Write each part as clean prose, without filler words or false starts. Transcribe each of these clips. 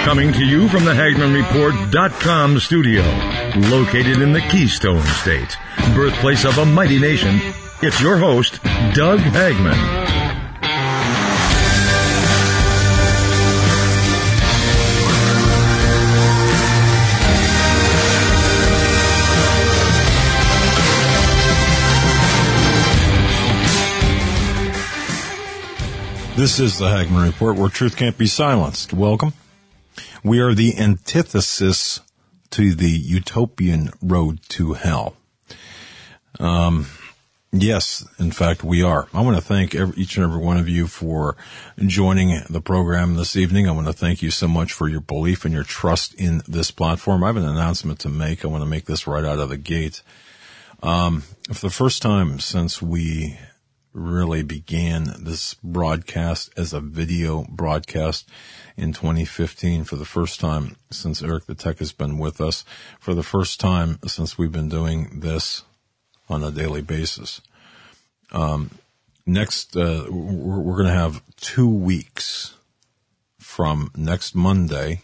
Coming to you from the HagmannReport.com studio, located in the Keystone State, birthplace of a mighty nation, it's your host, Doug Hagmann. This is the Hagmann Report, where truth can't be silenced. Welcome. We are the antithesis to the utopian road to hell. Yes, in fact, we are. I want to thank each and every one of you for joining the program this evening. I want to thank you so much for your belief and your trust in this platform. I have an announcement to make. I want to make this right out of the gate. For the first time since we really began this broadcast as a video broadcast in 2015, for the first time since Eric the Tech has been with us, for the first time since we've been doing this on a daily basis. Next, we're going to have 2 weeks from next Monday,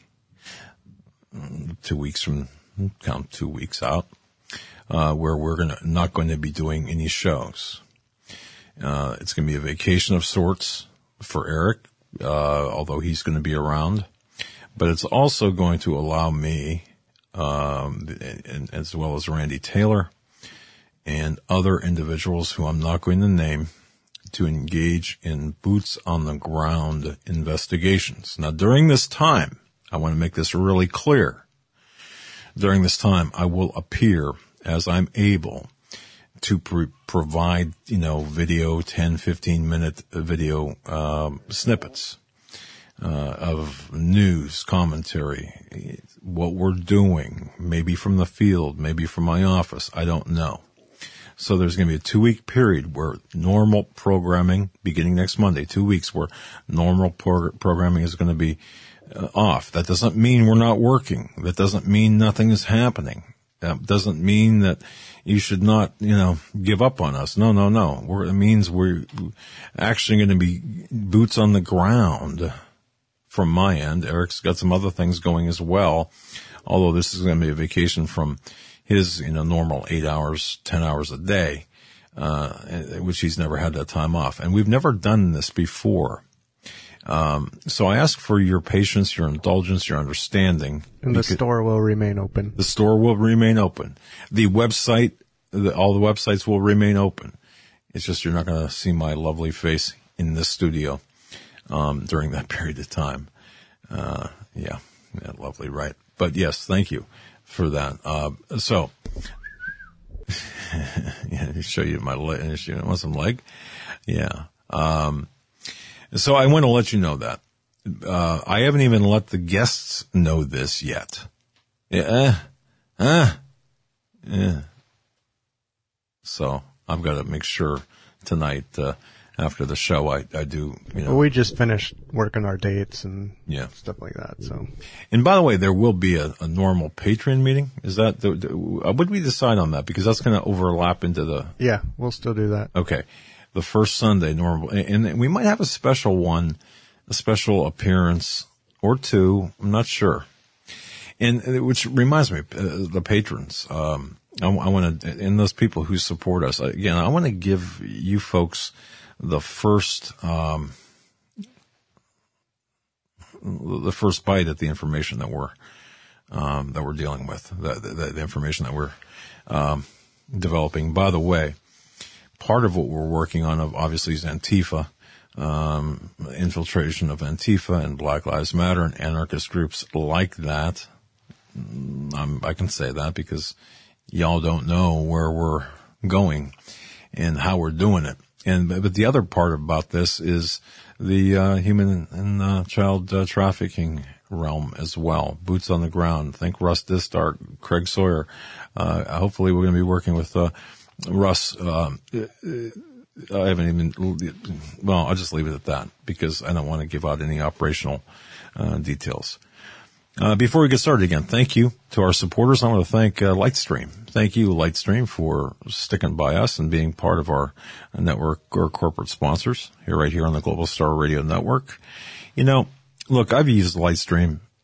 2 weeks from, count 2 weeks out, where we're not going to be doing any shows. It's going to be a vacation of sorts for Eric, although he's going to be around. But it's also going to allow me, and as well as Randy Taylor and other individuals who I'm not going to name, to engage in boots on the ground investigations. Now, during this time, I want to make this really clear. During this time, I will appear as I'm able to provide, video, 10, 15-minute video snippets of news, commentary, what we're doing, maybe from the field, maybe from my office, I don't know. So there's going to be a 2-week period where normal programming, beginning next Monday, 2 weeks where normal programming is going to be off. That doesn't mean we're not working. That doesn't mean nothing is happening. That doesn't mean that you should not, give up on us. No. It means we're actually going to be boots on the ground from my end. Eric's got some other things going as well, although this is going to be a vacation from his, normal 8 hours, 10 hours a day, which he's never had that time off. And we've never done this before. So I ask for your patience, your indulgence, your understanding. And the store will remain open. The store will remain open. The website, all the websites will remain open. It's just you're not going to see my lovely face in this studio during that period of time. Yeah, lovely, right? But yes, thank you for that. So, yeah, show you my leg. You want some leg? Yeah. So I want to let you know that. I haven't even let the guests know this yet. Yeah. So I've got to make sure tonight, after the show, I do, Well, we just finished working our dates and stuff like that, so. And by the way, there will be a normal Patreon meeting. Is that, what did we decide on that? Because that's going to overlap into the. Yeah, we'll still do that. Okay. The first Sunday, normal, and we might have a special one, a special appearance or two. I'm not sure. And which reminds me, the patrons. I want to, and those people who support us. Again, I want to give you folks the first bite at the information that we're dealing with, the information that we're developing. By the way, part of what we're working on, obviously, is Antifa, infiltration of Antifa and Black Lives Matter and anarchist groups like that. I can say that because y'all don't know where we're going and how we're doing it. But the other part about this is the human and child trafficking realm as well. Boots on the ground. Think Russ Distar, Craig Sawyer. Hopefully, we're going to be working with Russ. I haven't even. Well, I'll just leave it at that because I don't want to give out any operational details. Before we get started again, thank you to our supporters. I want to thank Lightstream. Thank you, Lightstream, for sticking by us and being part of our network or corporate sponsors right here on the Global Star Radio Network. Look, I've used Lightstream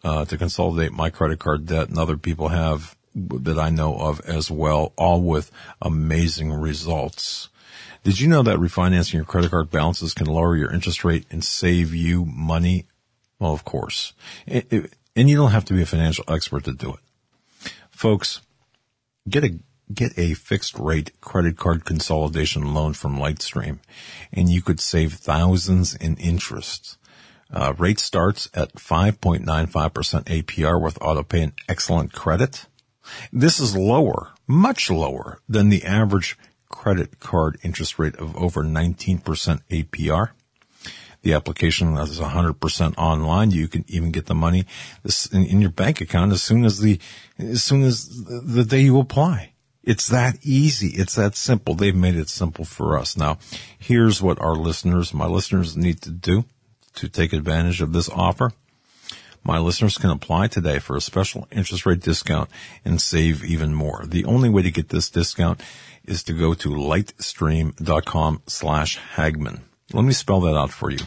to consolidate my credit card debt, and other people have that I know of as well, all with amazing results. Did you know that refinancing your credit card balances can lower your interest rate and save you money? Well, of course. And you don't have to be a financial expert to do it. Folks, get a fixed rate credit card consolidation loan from Lightstream, and you could save thousands in interest. Rate starts at 5.95% APR with autopay and excellent credit. This is lower, much lower than the average credit card interest rate of over 19% APR. The application is 100% online. You can even get the money in your bank account as soon as the day you apply. It's that easy. It's that simple. They've made it simple for us. Now, here's what my listeners need to do to take advantage of this offer. My listeners can apply today for a special interest rate discount and save even more. The only way to get this discount is to go to lightstream.com/Hagman. Let me spell that out for you.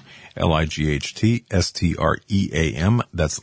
LIGHTSTREAM. That's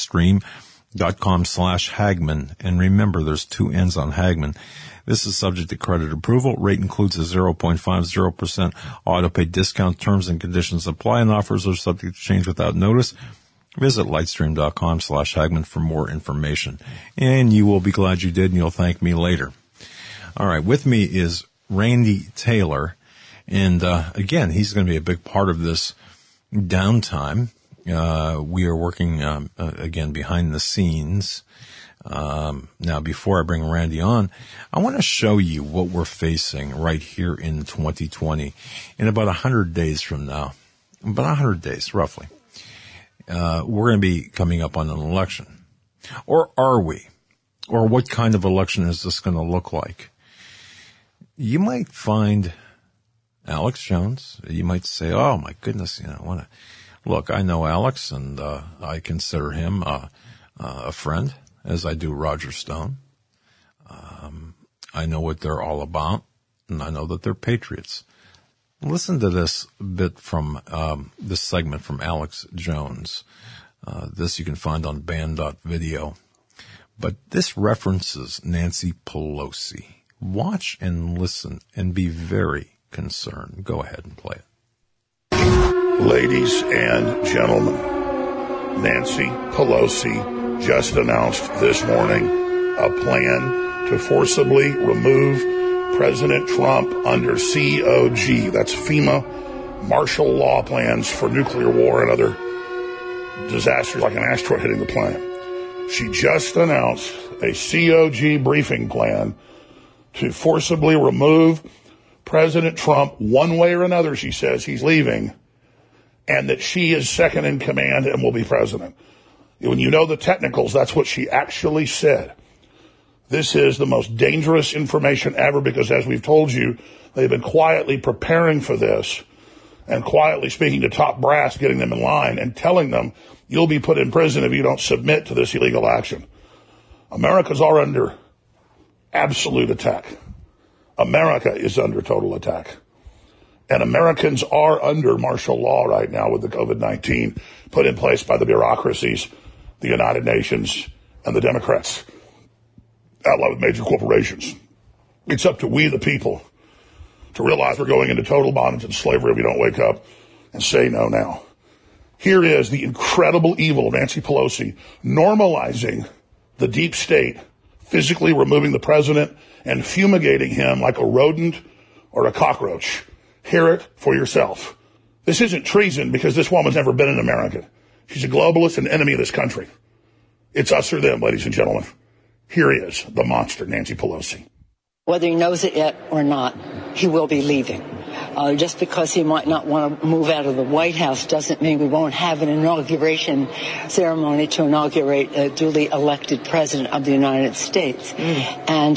lightstream.com/Hagman. And remember, there's 2 N's on Hagman. This is subject to credit approval. Rate includes a 0.50% auto-pay discount. Terms and conditions apply, and offers are subject to change without notice. Visit lightstream.com/Hagman for more information. And you will be glad you did, and you'll thank me later. All right, with me is Randy Taylor. And again, he's going to be a big part of this downtime. We are working, again, behind the scenes. Now, before I bring Randy on, I want to show you what we're facing right here in 2020. In about 100 days from now, about 100 days, roughly, we're going to be coming up on an election. Or are we? Or what kind of election is this going to look like? You might find Alex Jones. You might say, oh, my goodness, look, I know Alex, and I consider him a friend, as I do Roger Stone. I know what they're all about, and I know that they're patriots. Listen to this bit from this segment from Alex Jones. This you can find on band.video. But this references Nancy Pelosi. Watch and listen and be very concerned. Go ahead and play it. Ladies and gentlemen, Nancy Pelosi just announced this morning a plan to forcibly remove President Trump under COG. That's FEMA, martial law plans for nuclear war and other disasters like an asteroid hitting the planet. She just announced a COG briefing plan to forcibly remove President Trump one way or another. She says he's leaving, and that she is second in command and will be president. When you know the technicals, that's what she actually said. This is the most dangerous information ever because, as we've told you, they've been quietly preparing for this and quietly speaking to top brass, getting them in line and telling them you'll be put in prison if you don't submit to this illegal action. America's all under absolute attack. America is under total attack. And Americans are under martial law right now with the COVID-19 put in place by the bureaucracies, the United Nations, and the Democrats, allied with major corporations. It's up to we, the people, to realize we're going into total bondage and slavery if we don't wake up and say no now. Here is the incredible evil of Nancy Pelosi normalizing the deep state, physically removing the president and fumigating him like a rodent or a cockroach. Hear it for yourself. This isn't treason because this woman's never been an American. She's a globalist and enemy of this country. It's us or them, ladies and gentlemen. Here is the monster, Nancy Pelosi. Whether he knows it yet or not, he will be leaving. Just because he might not want to move out of the White House doesn't mean we won't have an inauguration ceremony to inaugurate a duly elected president of the United States. And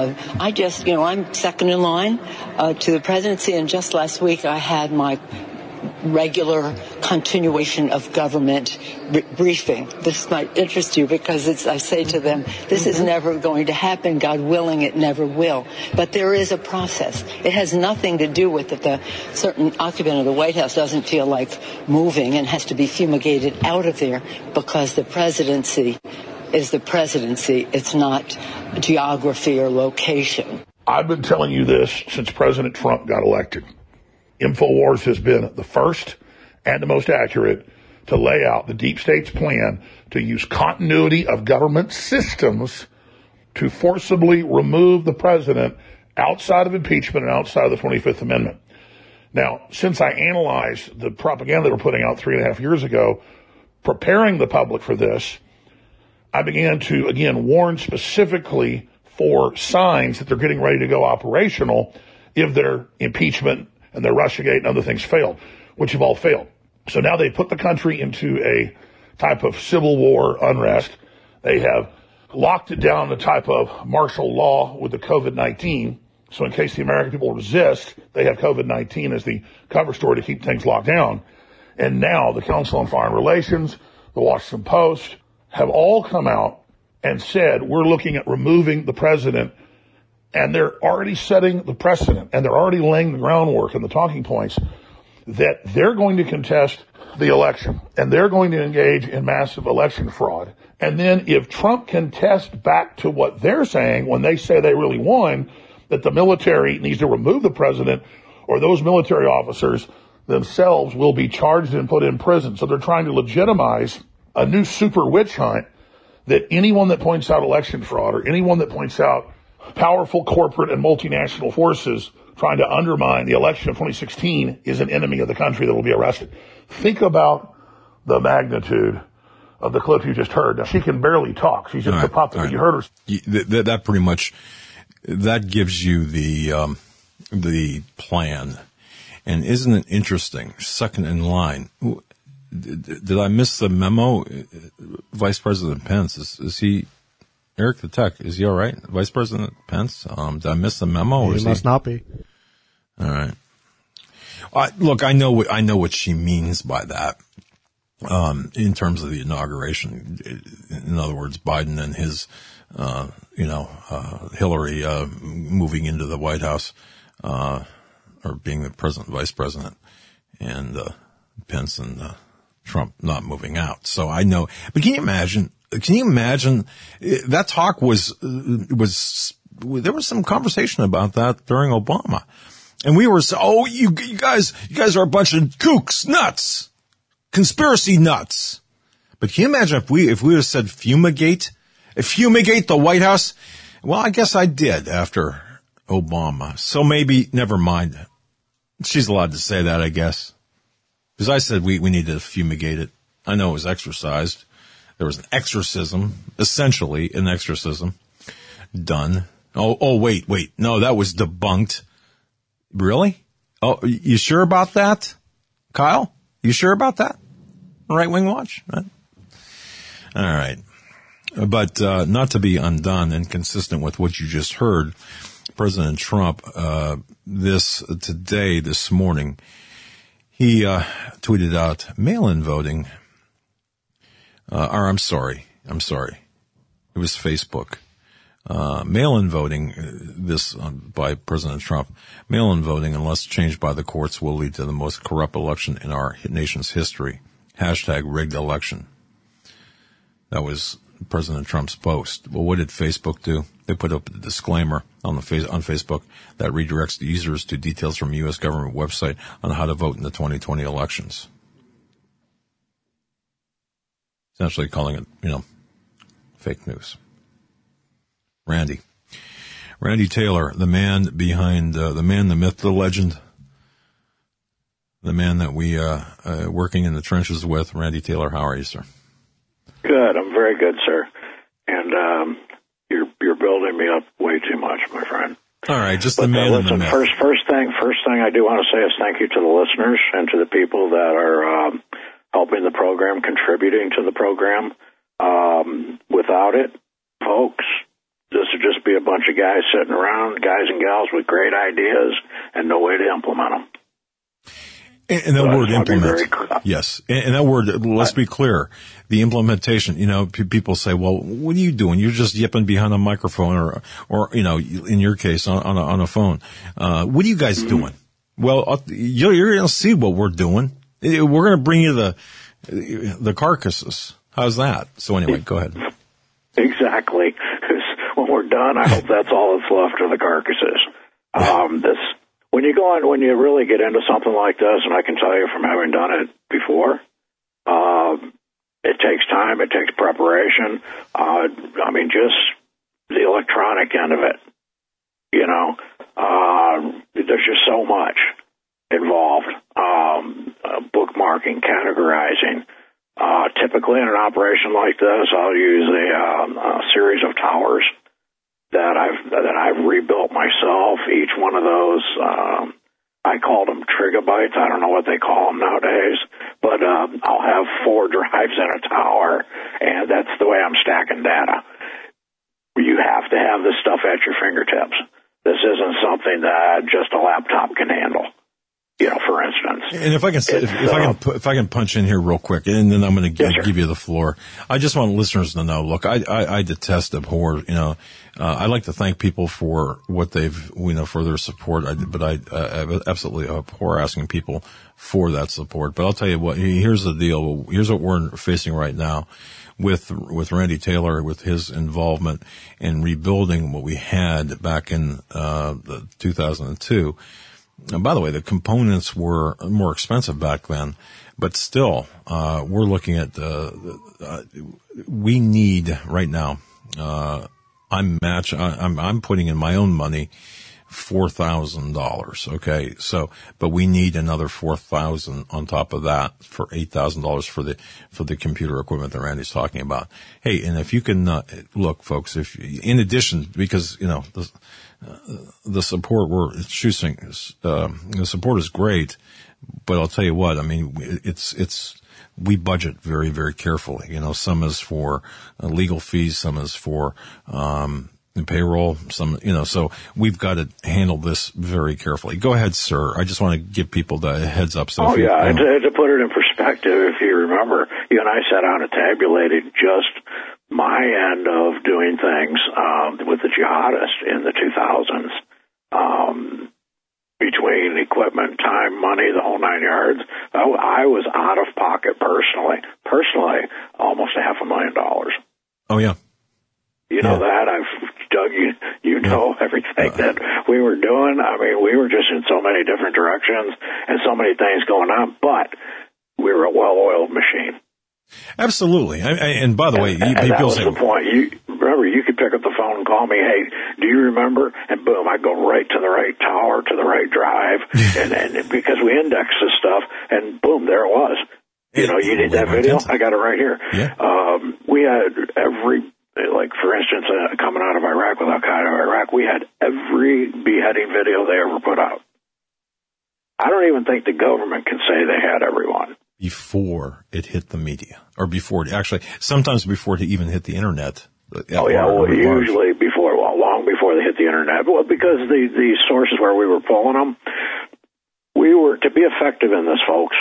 I'm second in line to the presidency. And just last week, I had my regular continuation of government briefing. This might interest you because I say to them, this is never going to happen. God willing, it never will. But there is a process. It has nothing to do with that the certain occupant of the White House doesn't feel like moving and has to be fumigated out of there, because the presidency is the presidency. It's not geography or location. I've been telling you this since President Trump got elected. InfoWars has been the first and the most accurate to lay out the deep state's plan to use continuity of government systems to forcibly remove the president outside of impeachment and outside of the 25th Amendment. Now, since I analyzed the propaganda they were putting out 3.5 years ago, preparing the public for this, I began to, again, warn specifically for signs that they're getting ready to go operational if their impeachment and their Russiagate and other things failed, which have all failed. So now they put the country into a type of civil war unrest. They have locked it down, a type of martial law with the COVID-19. So in case the American people resist, they have COVID-19 as the cover story to keep things locked down. And now the Council on Foreign Relations, the Washington Post, have all come out and said, we're looking at removing the president. And they're already setting the precedent, and they're already laying the groundwork and the talking points that they're going to contest the election, and they're going to engage in massive election fraud. And then if Trump can test back to what they're saying when they say they really won, that the military needs to remove the president, or those military officers themselves will be charged and put in prison. So they're trying to legitimize a new super witch hunt that anyone that points out election fraud, or anyone that points out powerful corporate and multinational forces trying to undermine the election of 2016, is an enemy of the country that will be arrested. Think about the magnitude of the clip you just heard. Now, she can barely talk. She's just a puppet. Right. You heard her. That pretty much, that gives you the plan. And isn't it interesting? Second in line. Did I miss the memo? Vice President Pence, is he... Eric the Tech, is he all right? Vice President Pence? Did I miss the memo? Or he must not be. All right. Look, I know what she means by that. In terms of the inauguration, in other words, Biden and his, Hillary, moving into the White House, or being the president, vice president, and, Pence and, Trump not moving out. So I know, but can you imagine that talk was there was some conversation about that during Obama. And we were you guys are a bunch of kooks, nuts, conspiracy nuts. But can you imagine if we would have said fumigate the White House? Well, I guess I did after Obama. So maybe, never mind. She's allowed to say that, I guess. Because I said we needed to fumigate it. I know it was exorcised. There was an exorcism, essentially an exorcism, done. Oh, wait. No, that was debunked. Really? Oh, you sure about that? Kyle? You sure about that? Right Wing Watch? Right? All right. But, not to be undone and consistent with what you just heard, President Trump, this morning, he, tweeted out mail-in voting. I'm sorry. It was Facebook. Mail-in voting, by President Trump, mail-in voting, unless changed by the courts, will lead to the most corrupt election in our nation's history. #rigged election. That was President Trump's post. Well, what did Facebook do? They put up a disclaimer on Facebook that redirects the users to details from a U.S. government website on how to vote in the 2020 elections. Essentially calling it, fake news. Randy Taylor, the man behind, the myth, the legend, the man that we, working in the trenches with. Randy Taylor, how are you, sir? Good. I'm very good, sir. And, you're building me up way too much, my friend. All right. Just the man in the myth. First thing I do want to say is thank you to the listeners and to the people that are, helping the program, contributing to the program. Without it, folks, this would just be a bunch of guys sitting around, guys and gals with great ideas and no way to implement them. And that word implement, yes. And that word, let's be clear, the implementation, people say, well, what are you doing? You're just yipping behind a microphone or in your case, on a phone. What are you guys doing? Well, you're going to see what we're doing. We're going to bring you the carcasses. How's that? So anyway, go ahead. Exactly. When we're done, I hope that's all that's left of the carcasses. When you really get into something like this, and I can tell you from having done it before, it takes time, it takes preparation. Just the electronic end of it, there's just so much involved. Bookmarking, categorizing. Typically in an operation like this, I'll use a series of towers that I've rebuilt myself. Each one of those, I call them trigabytes. I don't know what they call them nowadays, but I'll have 4 drives in a tower, and that's the way I'm stacking data. You have to have this stuff at your fingertips. This isn't something that just a laptop can handle. For instance. And if I can punch in here real quick, and then I'm going to give you the floor. I just want listeners to know. Look, I detest, abhor. I like to thank people for what they've, for their support. But I absolutely abhor asking people for that support. But I'll tell you what. Here's the deal. Here's what we're facing right now with Randy Taylor, with his involvement in rebuilding what we had back in 2002. And by the way, the components were more expensive back then, but still, we're looking at, we need right now, I'm putting in my own money, $4,000. Okay. So, but we need another $4,000 on top of that for $8,000 for the computer equipment that Randy's talking about. Hey, and if you can, look, folks, in addition, because, the support we're choosing, the support is great, but I'll tell you what, we budget very, very carefully. Some is for legal fees, some is for, payroll, so we've got to handle this very carefully. Go ahead, sir. I just want to give people the heads up. So to put it in perspective, if you remember, you and I sat down and tabulated just my end of doing things with the jihadist in the 2000s, between equipment, time, money, the whole 9 yards. I was out of pocket personally, almost $500,000. Oh yeah. That Doug, you know everything that we were doing. We were just in so many different directions and so many things going on, but we were a well-oiled machine. Absolutely. And by the way, that was the point. You could pick up the phone and call me, hey, do you remember? And boom, I'd go right to the right tower, to the right drive, and because we indexed this stuff, and boom, there it was. You need that video? I got it right here. Yeah. We had for instance, coming out of Iraq with Al-Qaeda Iraq, we had every beheading video they ever put out. I don't even think the government can say they had everyone. Before it hit the media, or sometimes before it even hit the internet. Usually before, long before they hit the internet. Well, because the sources where we were pulling them, to be effective in this, folks,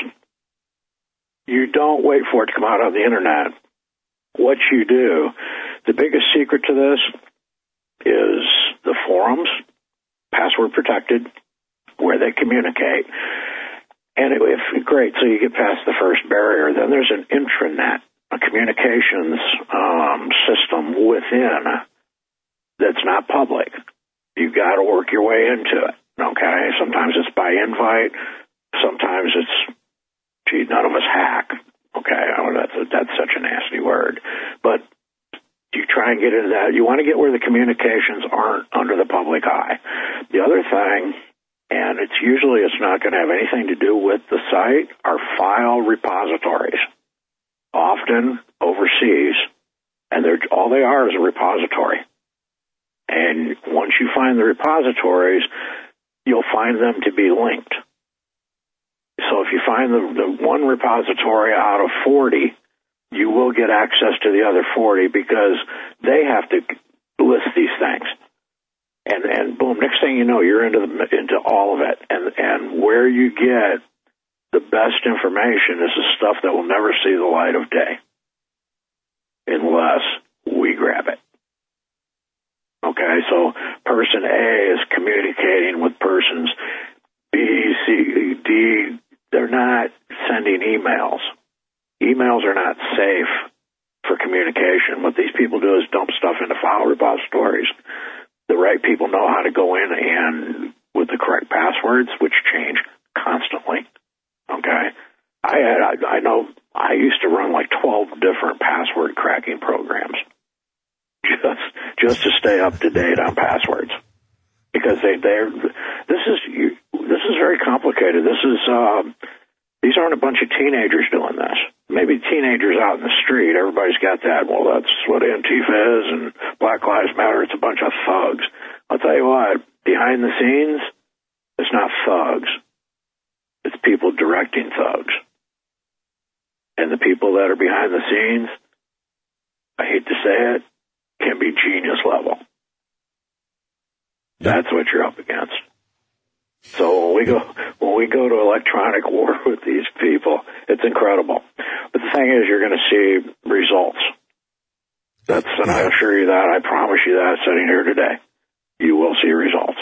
you don't wait for it to come out on the internet. What you do, the biggest secret to this is the forums, password protected, where they communicate. And great, so you get past the first barrier. Then there's an intranet, a communications system within that's not public. You got to work your way into it. Okay, sometimes it's by invite, sometimes it's, none of us hack. Okay, that's such a nasty word, but you try and get into that. You want to get where the communications aren't under the public eye. The other thing, and it's not going to have anything to do with the site, are file repositories, often overseas, and all they are is a repository. And once you find the repositories, you'll find them to be linked. So if you find the one repository out of 40, you will get access to the other 40 because they have to list these things. And boom, next thing you know, you're into all of it. And where you get the best information is the stuff that will never see the light of day unless we grab it. Okay, so person A is communicating with persons B, C, D. They're not sending emails. Emails are not safe for communication. What these people do is dump stuff into file repositories. The right people know how to go in and with the correct passwords, which change constantly. Okay, I know I used to run like 12 different password cracking programs just to stay up to date on passwords, because this is very complicated. These aren't a bunch of teenagers doing this. Maybe teenagers out in the street, everybody's got that. Well, that's what Antifa is and Black Lives Matter. It's a bunch of thugs. I'll tell you what, behind the scenes, it's not thugs. It's people directing thugs. And the people that are behind the scenes, I hate to say it, can be genius level. That's what you're up against. So when we go to electronic war with these people, it's incredible. But the thing is, you're going to see results. And I assure you that. I promise you that, sitting here today, you will see results.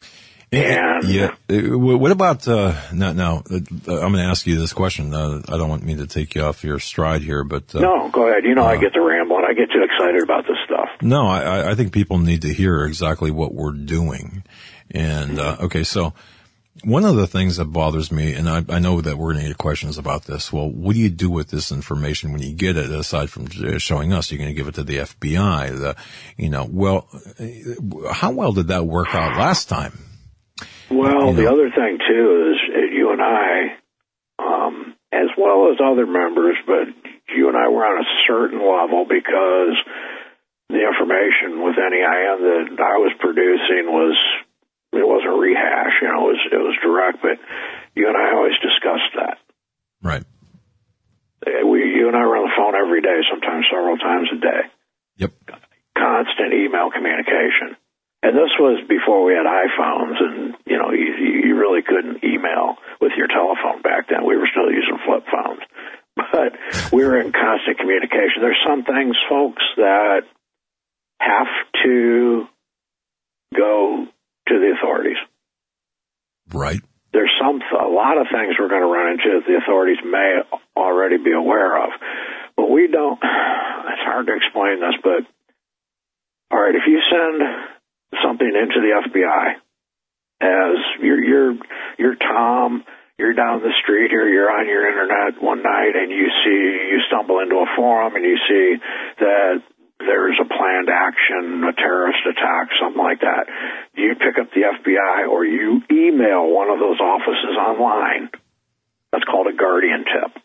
What about now? I'm going to ask you this question. I don't want me to take you off your stride here, but no, go ahead. I get to rambling. I get too excited about this stuff. No, I think people need to hear exactly what we're doing. And okay, so one of the things that bothers me, and I know that we're going to get questions about this. Well, what do you do with this information when you get it? Aside from showing us, you're going to give it to the FBI. How well did that work out last time? Well, the other thing, too, is you and I, as well as other members, but you and I were on a certain level because the information with NEIN that I was producing it wasn't rehash, it was direct, but you and I always discussed that. Right. You and I were on the phone every day, sometimes several times a day. Yep. Constant email communication. And this was before we had iPhones, and, you really couldn't email with your telephone back then. We were still using flip phones. But we were in constant communication. There's some things, folks, that have to go to the authorities. Right. There's a lot of things we're going to run into that the authorities may already be aware of. But we don't, it's hard to explain this, but, all right, if you send something into the FBI as you're Tom, you're down the street here, you're on your internet one night and you stumble into a forum and you see that there's a planned action, a terrorist attack, something like that. You pick up the FBI or you email one of those offices online. That's called a guardian tip.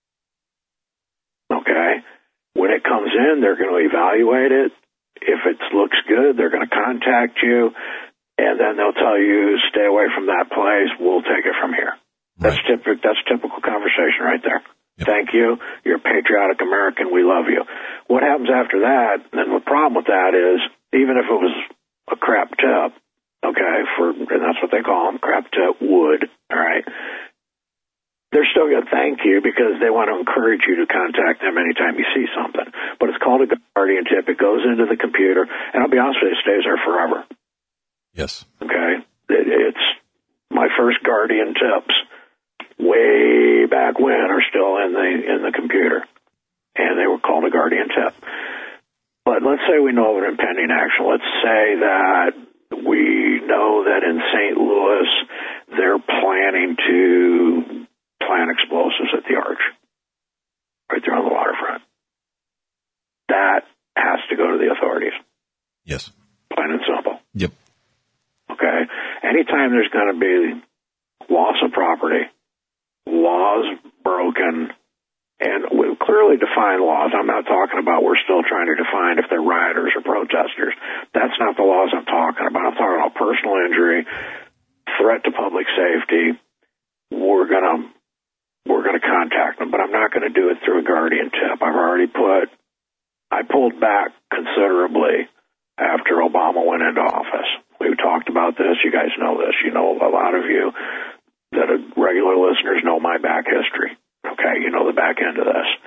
Okay? When it comes in, they're going to evaluate it. If it looks good, they're going to contact you, and then they'll tell you, stay away from that place. We'll take it from here. Right. That's typical conversation right there. Yep. Thank you. You're a patriotic American. We love you. What happens after that, and the problem with that is, even if it was a crap tip, okay, and that's what they call them, crap tip wood, all right, they're still going to thank you because they want to encourage you to contact them anytime you see something. But it's called a guardian tip. It goes into the computer, and I'll be honest with you, it stays there forever. Yes. Okay? It's my first guardian tips way back when are still in the computer, and they were called a guardian tip. But let's say we know of an impending action. Let's say that we know that in St. Louis they're planning to plant explosives at the Arch, right there on the waterfront. That has to go to the authorities. Yes. Plain and simple. Yep. Okay? Anytime there's going to be loss of property, laws broken, and we've clearly defined laws. I'm not talking about we're still trying to define if they're rioters or protesters. That's not the laws I'm talking about. I'm talking about personal injury, threat to public safety. We're gonna contact them, but I'm not going to do it through a guardian tip. I pulled back considerably after Obama went into office. We talked about this. You guys know this. A lot of you. that regular listeners know my back history. Okay, you know the back end of this.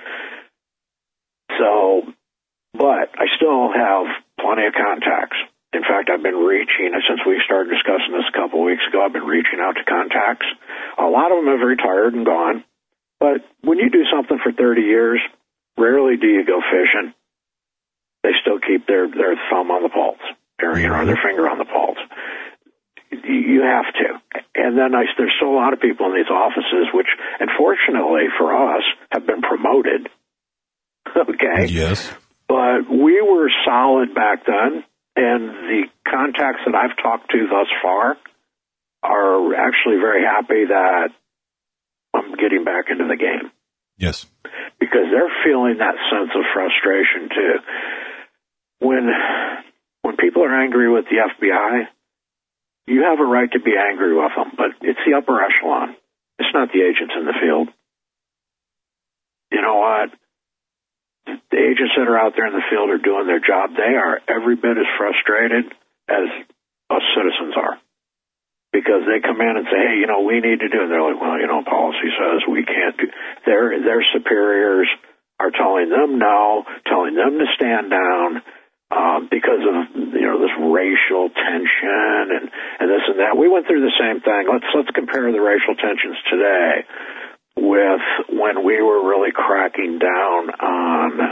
So, but I still have plenty of contacts. In fact, I've been reaching, since we started discussing this a couple of weeks ago, I've been reaching out to contacts. A lot of them have retired and gone. But when you do something for 30 years, rarely do you go fishing. They still keep their thumb on the pulse, or their finger on the pulse. You have to. And then there's still a lot of people in these offices, which, unfortunately for us, have been promoted. Okay? Yes. But we were solid back then, and the contacts that I've talked to thus far are actually very happy that I'm getting back into the game. Yes. Because they're feeling that sense of frustration, too. When people are angry with the FBI, you have a right to be angry with them, but it's the upper echelon. It's not the agents in the field. You know what? The agents that are out there in the field are doing their job. They are every bit as frustrated as us citizens are. Because they come in and say, hey, we need to do it. They're like, well, policy says we can't do. Their superiors are telling them no, telling them to stand down because of this racial tension and this and that. We went through the same thing. Let's compare the racial tensions today with when we were really cracking down on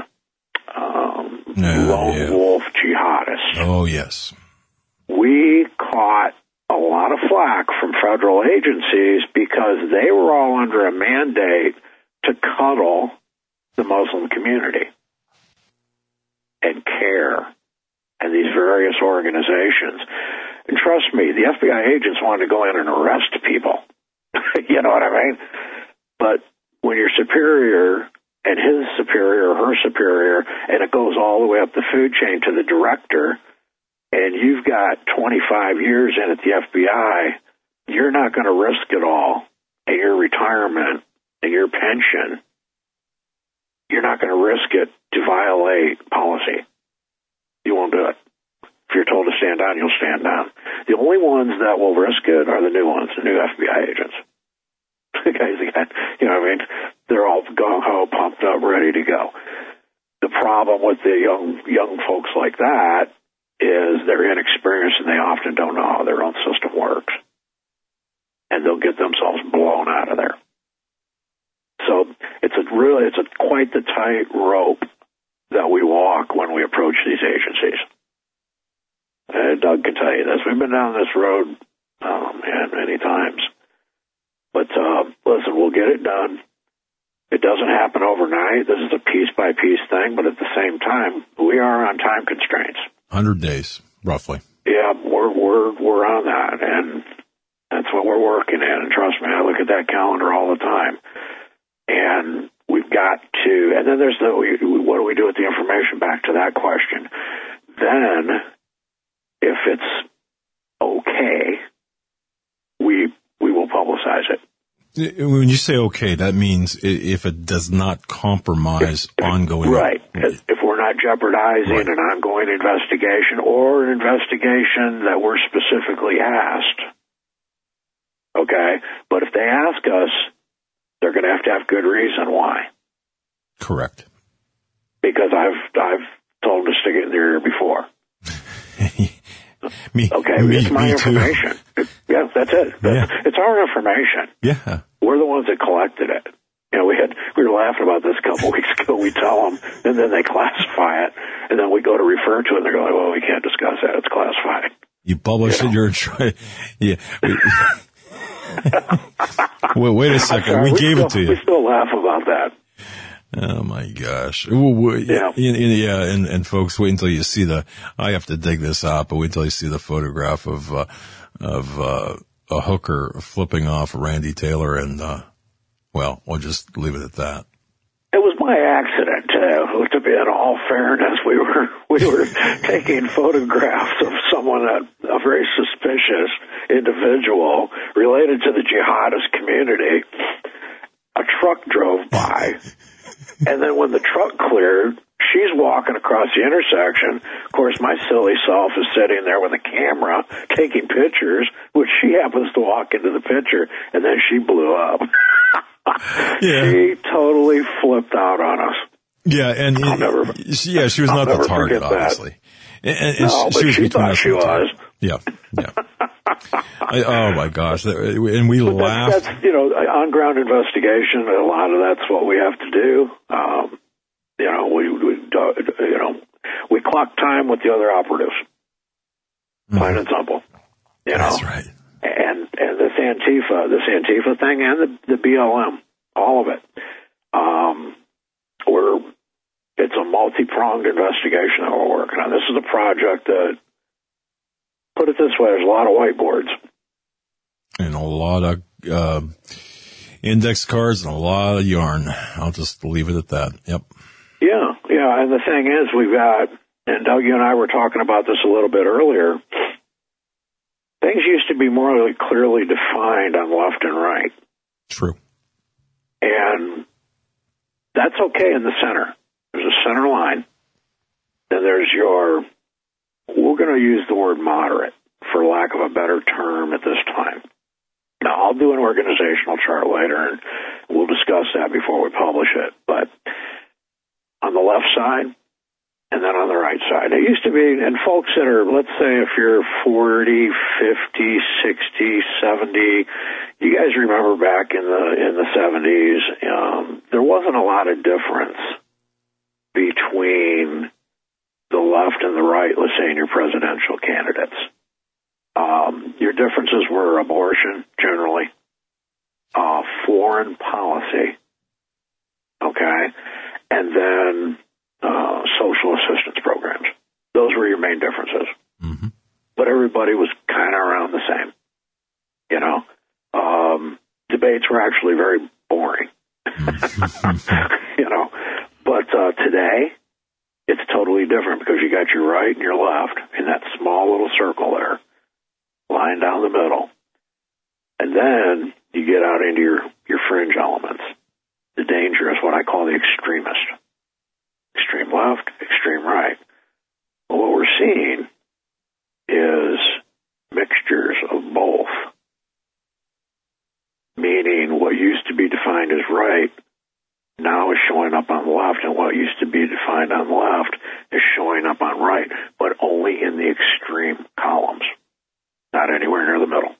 lone wolf jihadists. Oh, yes. We caught a lot of flack from federal agencies because they were all under a mandate to cuddle the Muslim community and CARE and these various organizations. And trust me, the FBI agents wanted to go in and arrest people. You know what I mean? But when your superior and his superior or her superior, and it goes all the way up the food chain to the director, and you've got 25 years in at the FBI, you're not going to risk it all, and your retirement and your pension, you're not going to risk it to violate policy. You won't do it. If you're told to stand down, you'll stand down. The only ones that will risk it are the new ones, the new FBI agents. The guys again, they're all gung-ho, pumped up, ready to go. The problem with the young folks like that is they're inexperienced and they often don't know how their own system works. And they'll get themselves blown out of there. So it's quite the tight rope that we walk when we approach these agencies. Doug can tell you this. We've been down this road many times. But listen, we'll get it done. It doesn't happen overnight. This is a piece-by-piece thing, but at the same time, we are on time constraints. 100 days, roughly. Yeah, we're on that, and that's what we're working in. And trust me, I look at that calendar all the time. And we've got to, and then there's what do we do with the information? Back to that question. Then, if it's okay, we will publicize it. When you say okay, that means if it does not compromise ongoing. Right. If we're not jeopardizing an ongoing investigation or an investigation that we're specifically asked. Okay. But if they ask us, they're going to have good reason why. Correct. Because I've told them to stick it in their ear before. It's my information. Yeah, that's it. It's our information. Yeah. We're the ones that collected it. We were laughing about this a couple weeks ago. We tell them, and then they classify it, and then we go to refer to it, and they're going, well, we can't discuss that. It's classified. You publish it, you're trying. Yeah. Well, wait a second. We gave it to you. We still laugh about that. Oh my gosh. And folks, wait until you see I have to dig this out, but wait until you see the photograph of a hooker flipping off Randy Taylor and, we'll just leave it at that. It was by accident, too. To be in all fairness, we were taking photographs of someone, a very suspicious individual related to the jihadist community. A truck drove by. And then when the truck cleared, she's walking across the intersection. Of course, my silly self is sitting there with a camera taking pictures, which she happens to walk into the picture, and then she blew up. She totally flipped out on us. Yeah, and she was not the target, obviously. And no, but she thought she was. Yeah. Oh my gosh! And we laughed. That's on-ground investigation. A lot of that's what we have to do. We clock time with the other operatives. Plain and simple. That's right. And this Antifa thing, and the BLM, all of it. It's a multi-pronged investigation that we're working on. This is a project that, put it this way, there's a lot of whiteboards. And a lot of index cards and a lot of yarn. I'll just leave it at that. Yep. Yeah. And the thing is, we've got, and Doug, you and I were talking about this a little bit earlier, things used to be more clearly defined on left and right. True. And that's okay in the center. There's a center line. Then there's we're going to use the word moderate, for lack of a better term at this time. Now, I'll do an organizational chart later, and we'll discuss that before we publish it. But on the left side, and then on the right side. It used to be, and folks that are, let's say if you're 40, 50, 60, 70, you guys remember back in the 70s, there wasn't a lot of difference between the left and the right, let's say, in your presidential candidates. Your differences were abortion, generally, foreign policy, okay, and then social assistance programs. Those were your main differences. Mm-hmm. But everybody was kind of around the same. Debates were actually very boring. But today, it's totally different because you got your right and your left in that small little circle there, lying down the middle. And then you get out into your fringe elements. The danger is what I call the extremist. Extreme left, extreme right. Well, what we're seeing is mixtures of both. Meaning what used to be defined as right now is showing up on the left, and what used to be defined on the left is showing up on right, but only in the extreme columns, not anywhere near the middle.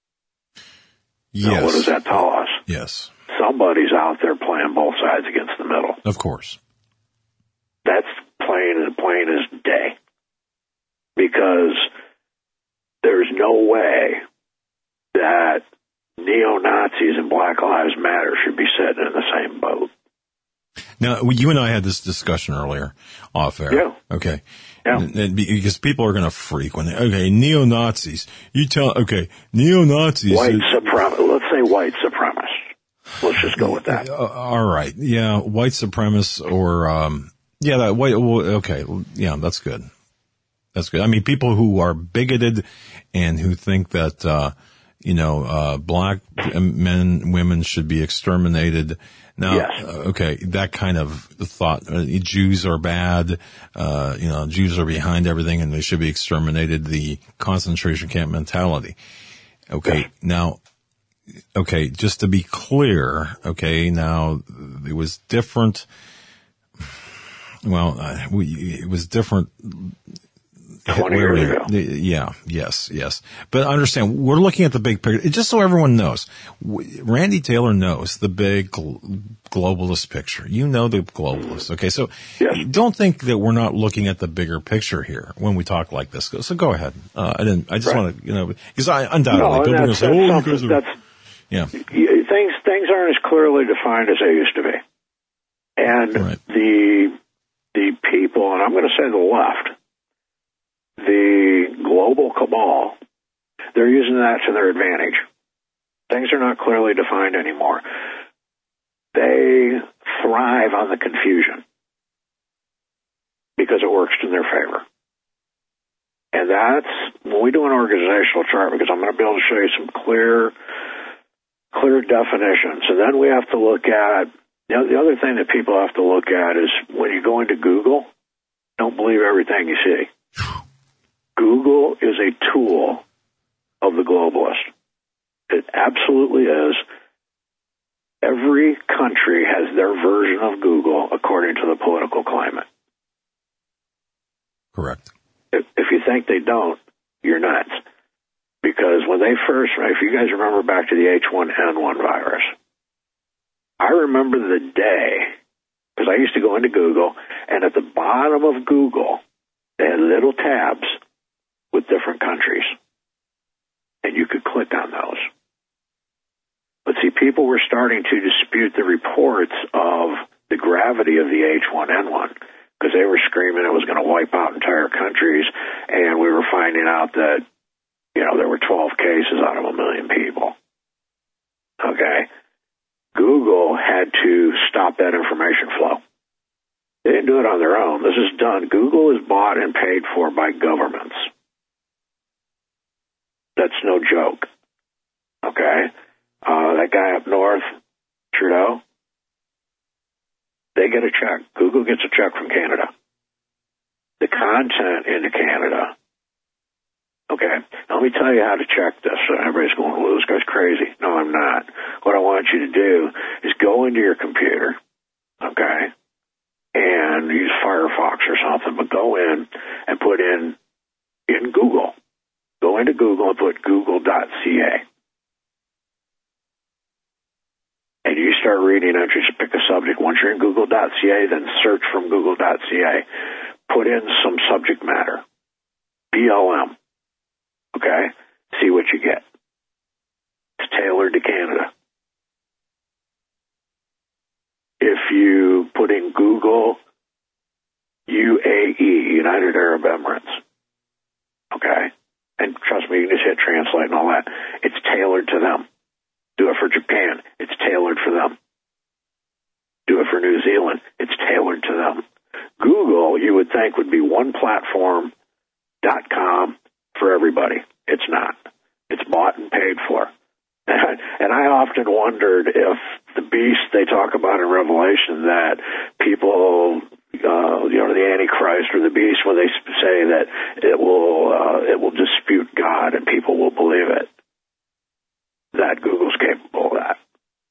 Yes. Now, what does that tell us? Yes. Somebody's out there playing both sides against the middle. Of course. That's plain as day. Because there's no way that neo-Nazis and Black Lives Matter should be sitting in the same boat. Now, you and I had this discussion earlier, off air. Yeah. Okay. Yeah. Because people are going to freak when neo-Nazis. Neo-Nazis. Let's say white supremacists. Let's just go with that. All right. Yeah, white supremacists or, that white, okay. Yeah, that's good. That's good. I mean, people who are bigoted and who think that, black men and women should be exterminated. Now, yes. Okay, that kind of thought, Jews are bad, Jews are behind everything and they should be exterminated, the concentration camp mentality. Okay, yes. Now, just to be clear, now it was different. Well, it was different 20 years ago. Yeah, yes. But understand, we're looking at the big picture. Just so everyone knows, Randy Taylor knows the big globalist picture. You know the globalist, okay? So yes. Don't think that we're not looking at the bigger picture here when we talk like this. So go ahead. I just want to, because undoubtedly people are going to say, you guys are... Yeah. Things aren't as clearly defined as they used to be. And right. The people, and I'm going to say the left, the global cabal, they're using that to their advantage. Things are not clearly defined anymore. They thrive on the confusion because it works in their favor. And that's, when we do an organizational chart, because I'm going to be able to show you some clear definitions. And then we have to look at, The other thing that people have to look at is when you go into Google, don't believe everything you see. Google is a tool of the globalist. It absolutely is. Every country has their version of Google according to the political climate. Correct. If you think they don't, you're nuts. Because when they first, if you guys remember back to the H1N1 virus, I remember the day, because I used to go into Google, and at the bottom of Google, they had little tabs with different countries. And you could click on those. But see, people were starting to dispute the reports of the gravity of the H1N1 because they were screaming it was going to wipe out entire countries, and we were finding out that, there were 12 cases out of 1 million people. Okay? Google had to stop that information flow. They didn't do it on their own. This is done. Google is bought and paid for by governments. That's no joke. Okay? That guy up north, Trudeau, they get a check. Google gets a check from Canada. The content into Canada. Okay, now let me tell you how to check this. Everybody's going, well, this guy's crazy. No, I'm not. What I want you to do is go into your computer, okay, and use Firefox or something, but go in and put in Google. Go into Google and put google.ca. And you start reading entries, pick a subject. Once you're in google.ca, then search from google.ca. Put in some subject matter. BLM. Okay? See what you get. It's tailored to Canada. If you put in Google UAE, United Arab Emirates, okay? And trust me, you can just hit translate and all that. It's tailored to them. Do it for Japan. It's tailored for them. Do it for New Zealand. It's tailored to them. Google, you would think, would be one platform, .com, for everybody. It's not. It's bought and paid for. And I often wondered if the beast they talk about in Revelation, that people, the Antichrist or the beast, when they say that it will dispute God and people will believe it, that Google's capable of that.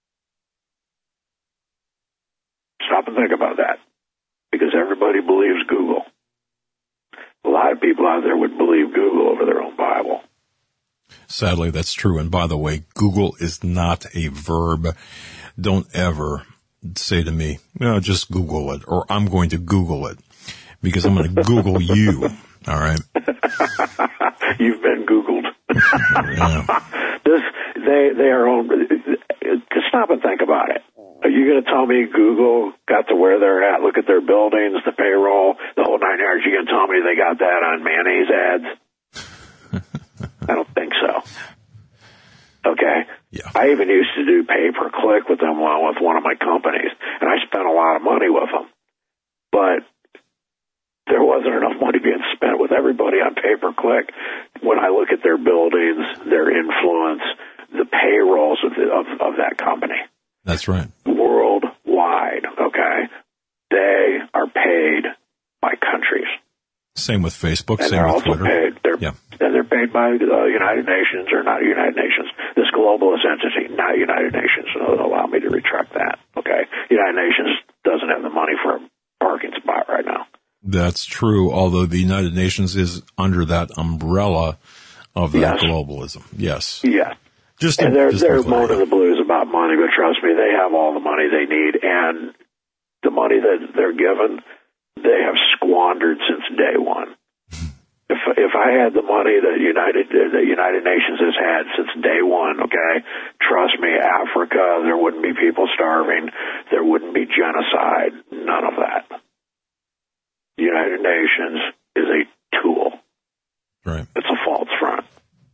Stop and think about that, because everybody believes Google. A lot of people out there would believe Google over their own Bible. Sadly, that's true. And by the way, Google is not a verb. Don't ever say to me, just Google it, or I'm going to Google it, because I'm going to Google you. All right? You've been Googled. Yeah. They are own. Just stop and think about it. Are you going to tell me Google got to where they're at? Look at their buildings, the payroll, the whole 9 yards. You going to tell me they got that on mayonnaise ads? I don't think so. Okay? Yeah. I even used to do pay-per-click with them with one of my companies, and I spent a lot of money with them. But there wasn't enough money being spent with everybody on pay-per-click. When I look at their buildings, their influence, the payrolls of that company. That's right. Worldwide, okay? They are paid by countries. Same with Facebook, and same with Twitter. They're paid by the United Nations, or not United Nations, this globalist entity, not United Nations. So allow me to retract that, okay? United Nations doesn't have the money for a parking spot right now. That's true, although the United Nations is under that umbrella of that globalism. Yes. Yes. They're moaning the blues about money, but trust me, they have all the money they need, and the money that they're given, they have squandered since day one. If I had the money that the United Nations has had since day one, okay, trust me, Africa, there wouldn't be people starving, there wouldn't be genocide, none of that. The United Nations is a tool. Right. It's a false front.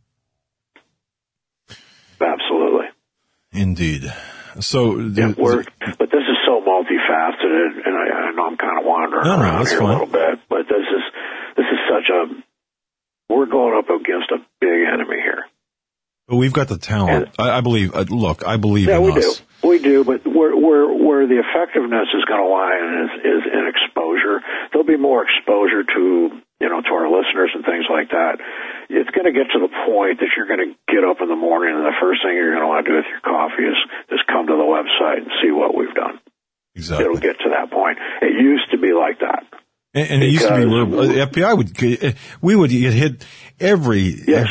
Absolutely. Indeed. So, but this is so multifaceted, and I know I'm kind of wandering around here a little bit, but this is such we're going up against a big enemy here. But we've got the talent. I believe. Look, I believe in us. We do, but we're the the effectiveness is going to lie in exposure. There'll be more exposure to our listeners and things like that. It's going to get to the point that you're going to get up in the morning and the first thing you're going to want to do with your coffee is come to the website and see what we've done. Exactly. It'll get to that point. It used to be like that. And it used to be where the FBI we would get hit every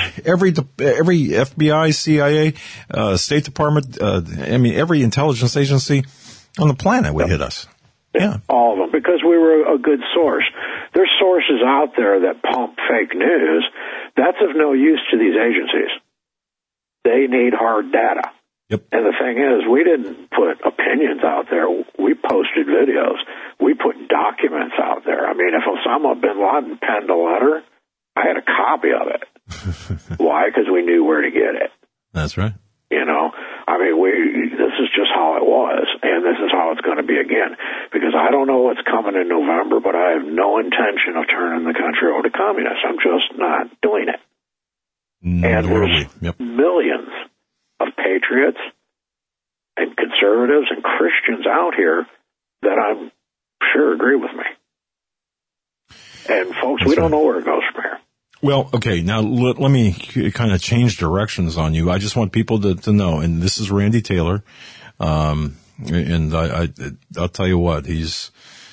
FBI, CIA, State Department, every intelligence agency on the planet would hit us. Yeah. All of them, because we were a good source. There's sources out there that pump fake news. That's of no use to these agencies. They need hard data. Yep. And the thing is, we didn't put opinions out there. We posted videos. We put documents out there. I mean, if Osama bin Laden penned a letter, I had a copy of it. Why? Because we knew where to get it. That's right. This is just how it was, and this is how it's going to be again. Because I don't know what's coming in November, but I have no intention of turning the country over to communists. I'm just not doing it. And there's millions of patriots and conservatives and Christians out here that I'm sure agree with me. And folks, we don't know where it goes from here. Well, okay, now let me kind of change directions on you. I just want people to know, and this is Randy Taylor, and I'll tell you what, he's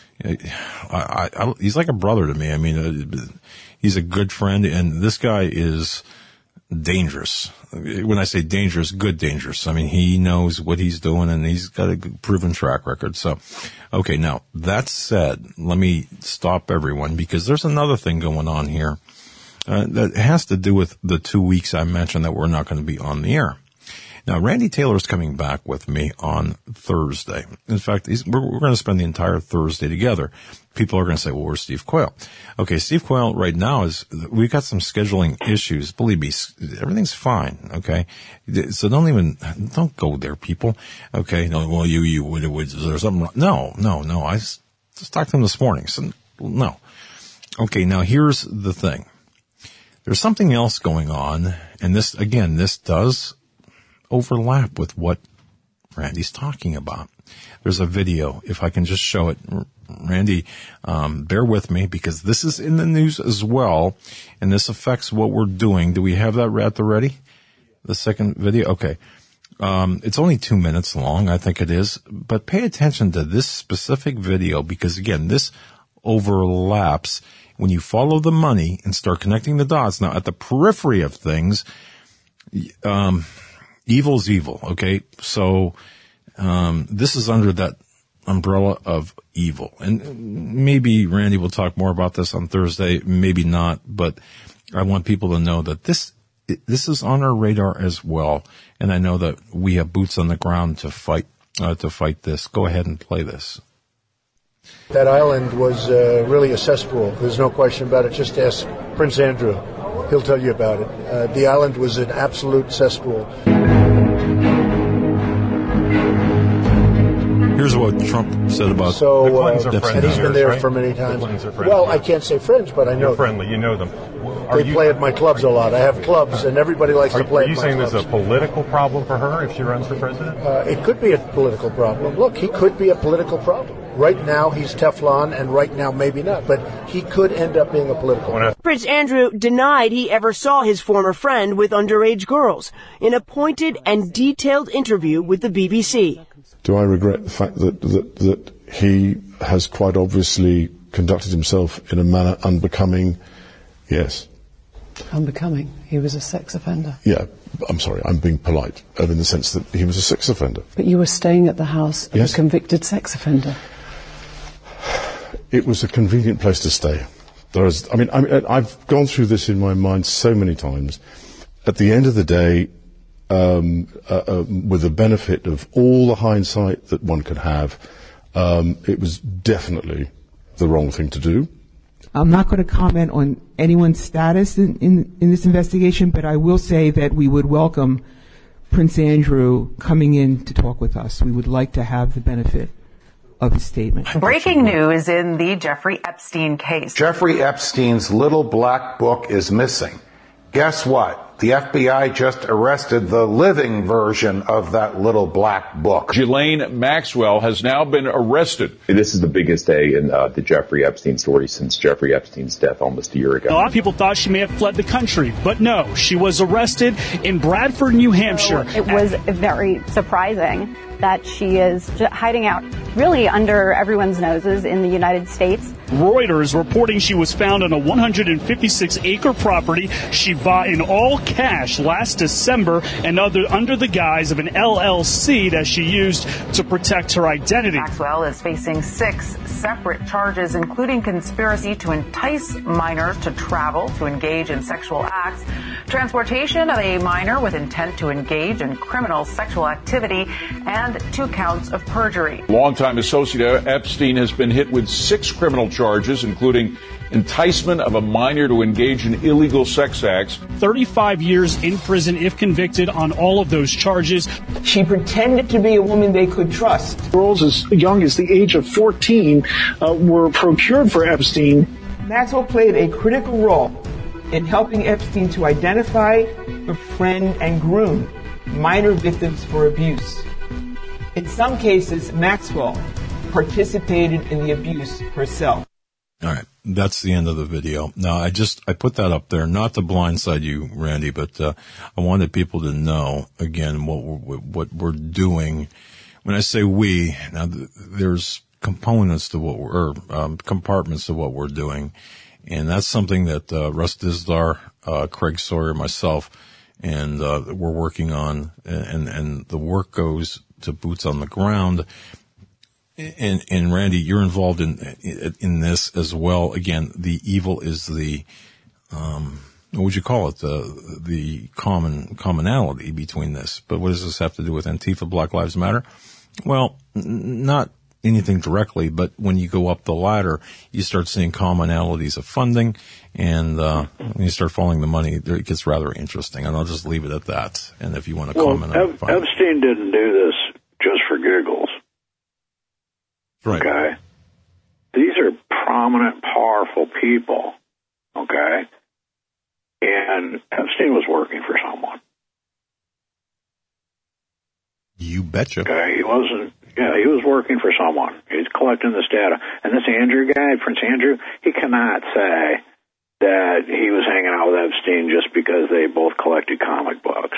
like a brother to me. I mean, he's a good friend, and this guy is dangerous. When I say dangerous, good dangerous. I mean, he knows what he's doing, and he's got a proven track record. So, okay, now, that said, let me stop everyone, because there's another thing going on here that has to do with the 2 weeks I mentioned that we're not going to be on the air. Now, Randy Taylor's coming back with me on Thursday. In fact, we're going to spend the entire Thursday together. People are going to say, well, where's Steve Quayle? Okay, Steve Quayle right now we've got some scheduling issues. Believe me, everything's fine, okay? So don't go there, people. Okay, no, well, is there something wrong? No. I just talked to him this morning. So, no. Okay, now here's the thing. There's something else going on, and this does overlap with what Randy's talking about. There's a video, if I can just show it. Randy, bear with me, because this is in the news as well, and this affects what we're doing. Do we have that at the ready? The second video? Okay. It's only 2 minutes long, I think it is, but pay attention to this specific video, because again, this overlaps. When you follow the money and start connecting the dots, now at the periphery of things, evil's evil, okay? So, this is under that umbrella of evil. And maybe Randy will talk more about this on Thursday, maybe not, but I want people to know that this is on our radar as well. And I know that we have boots on the ground to fight this. Go ahead and play this. That island was really a cesspool. There's no question about it. Just ask Prince Andrew. He'll tell you about it. The island was an absolute cesspool. Here's what Trump said about the Clintons are friends. And he's been there right? for many times. Well, I can't say friends, but I know You're friendly. You know them. They play at my clubs a lot. I have clubs, and everybody likes to play at my clubs. Are you saying there's a political problem for her if she runs for president? It could be a political problem. Look, he could be a political problem. Right now, he's Teflon, and right now, maybe not. But he could end up being a political problem. Prince Andrew denied he ever saw his former friend with underage girls in a pointed and detailed interview with the BBC. Do I regret the fact that he has quite obviously conducted himself in a manner unbecoming? Yes. Unbecoming? He was a sex offender. Yeah, I'm sorry, I'm being polite, in the sense that he was a sex offender. But you were staying at the house of a convicted sex offender. It was a convenient place to stay. I've gone through this in my mind so many times. At the end of the day, with the benefit of all the hindsight that one could have, it was definitely the wrong thing to do. I'm not going to comment on anyone's status in this investigation, but I will say that we would welcome Prince Andrew coming in to talk with us. We would like to have the benefit of his statement. Breaking news in the Jeffrey Epstein case. Jeffrey Epstein's little black book is missing. Guess what? The FBI just arrested the living version of that little black book. Ghislaine Maxwell has now been arrested. This is the biggest day in the Jeffrey Epstein story since Jeffrey Epstein's death almost a year ago. A lot of people thought she may have fled the country, but no, she was arrested in Bradford, New Hampshire. It was very surprising that she is hiding out really under everyone's noses in the United States. Reuters reporting she was found on a 156-acre property she bought in all cash last December and under the guise of an LLC that she used to protect her identity. Maxwell is facing 6 separate charges, including conspiracy to entice minors to travel to engage in sexual acts, transportation of a minor with intent to engage in criminal sexual activity, and 2 counts of perjury. Longtime associate Epstein has been hit with 6 criminal charges, including enticement of a minor to engage in illegal sex acts. 35 years in prison if convicted on all of those charges. She pretended to be a woman they could trust. Girls as young as the age of 14 were procured for Epstein. Maxwell played a critical role in helping Epstein to identify, befriend, and groom minor victims for abuse. In some cases, Maxwell participated in the abuse herself. All right. That's the end of the video. Now, I put that up there, not to blindside you, Randy, but I wanted people to know, again, what we're doing. When I say we, now there's components to compartments to what we're doing. And that's something that Russ Dizdar, Craig Sawyer, myself, and we're working on. And the work goes to boots on the ground. And Randy, you're involved in this as well. Again, the evil is the, what would you call it? The commonality between this. But what does this have to do with Antifa, Black Lives Matter? Well, not anything directly, but when you go up the ladder, you start seeing commonalities of funding, and when you start following the money, it gets rather interesting. And I'll just leave it at that. And if you want to comment on it, Epstein didn't do this just for giggles. Right. Okay? These are prominent, powerful people. Okay? And Epstein was working for someone. You betcha. Okay? He was working for someone. He's collecting this data. And this Andrew guy, Prince Andrew, he cannot say that he was hanging out with Epstein just because they both collected comic books.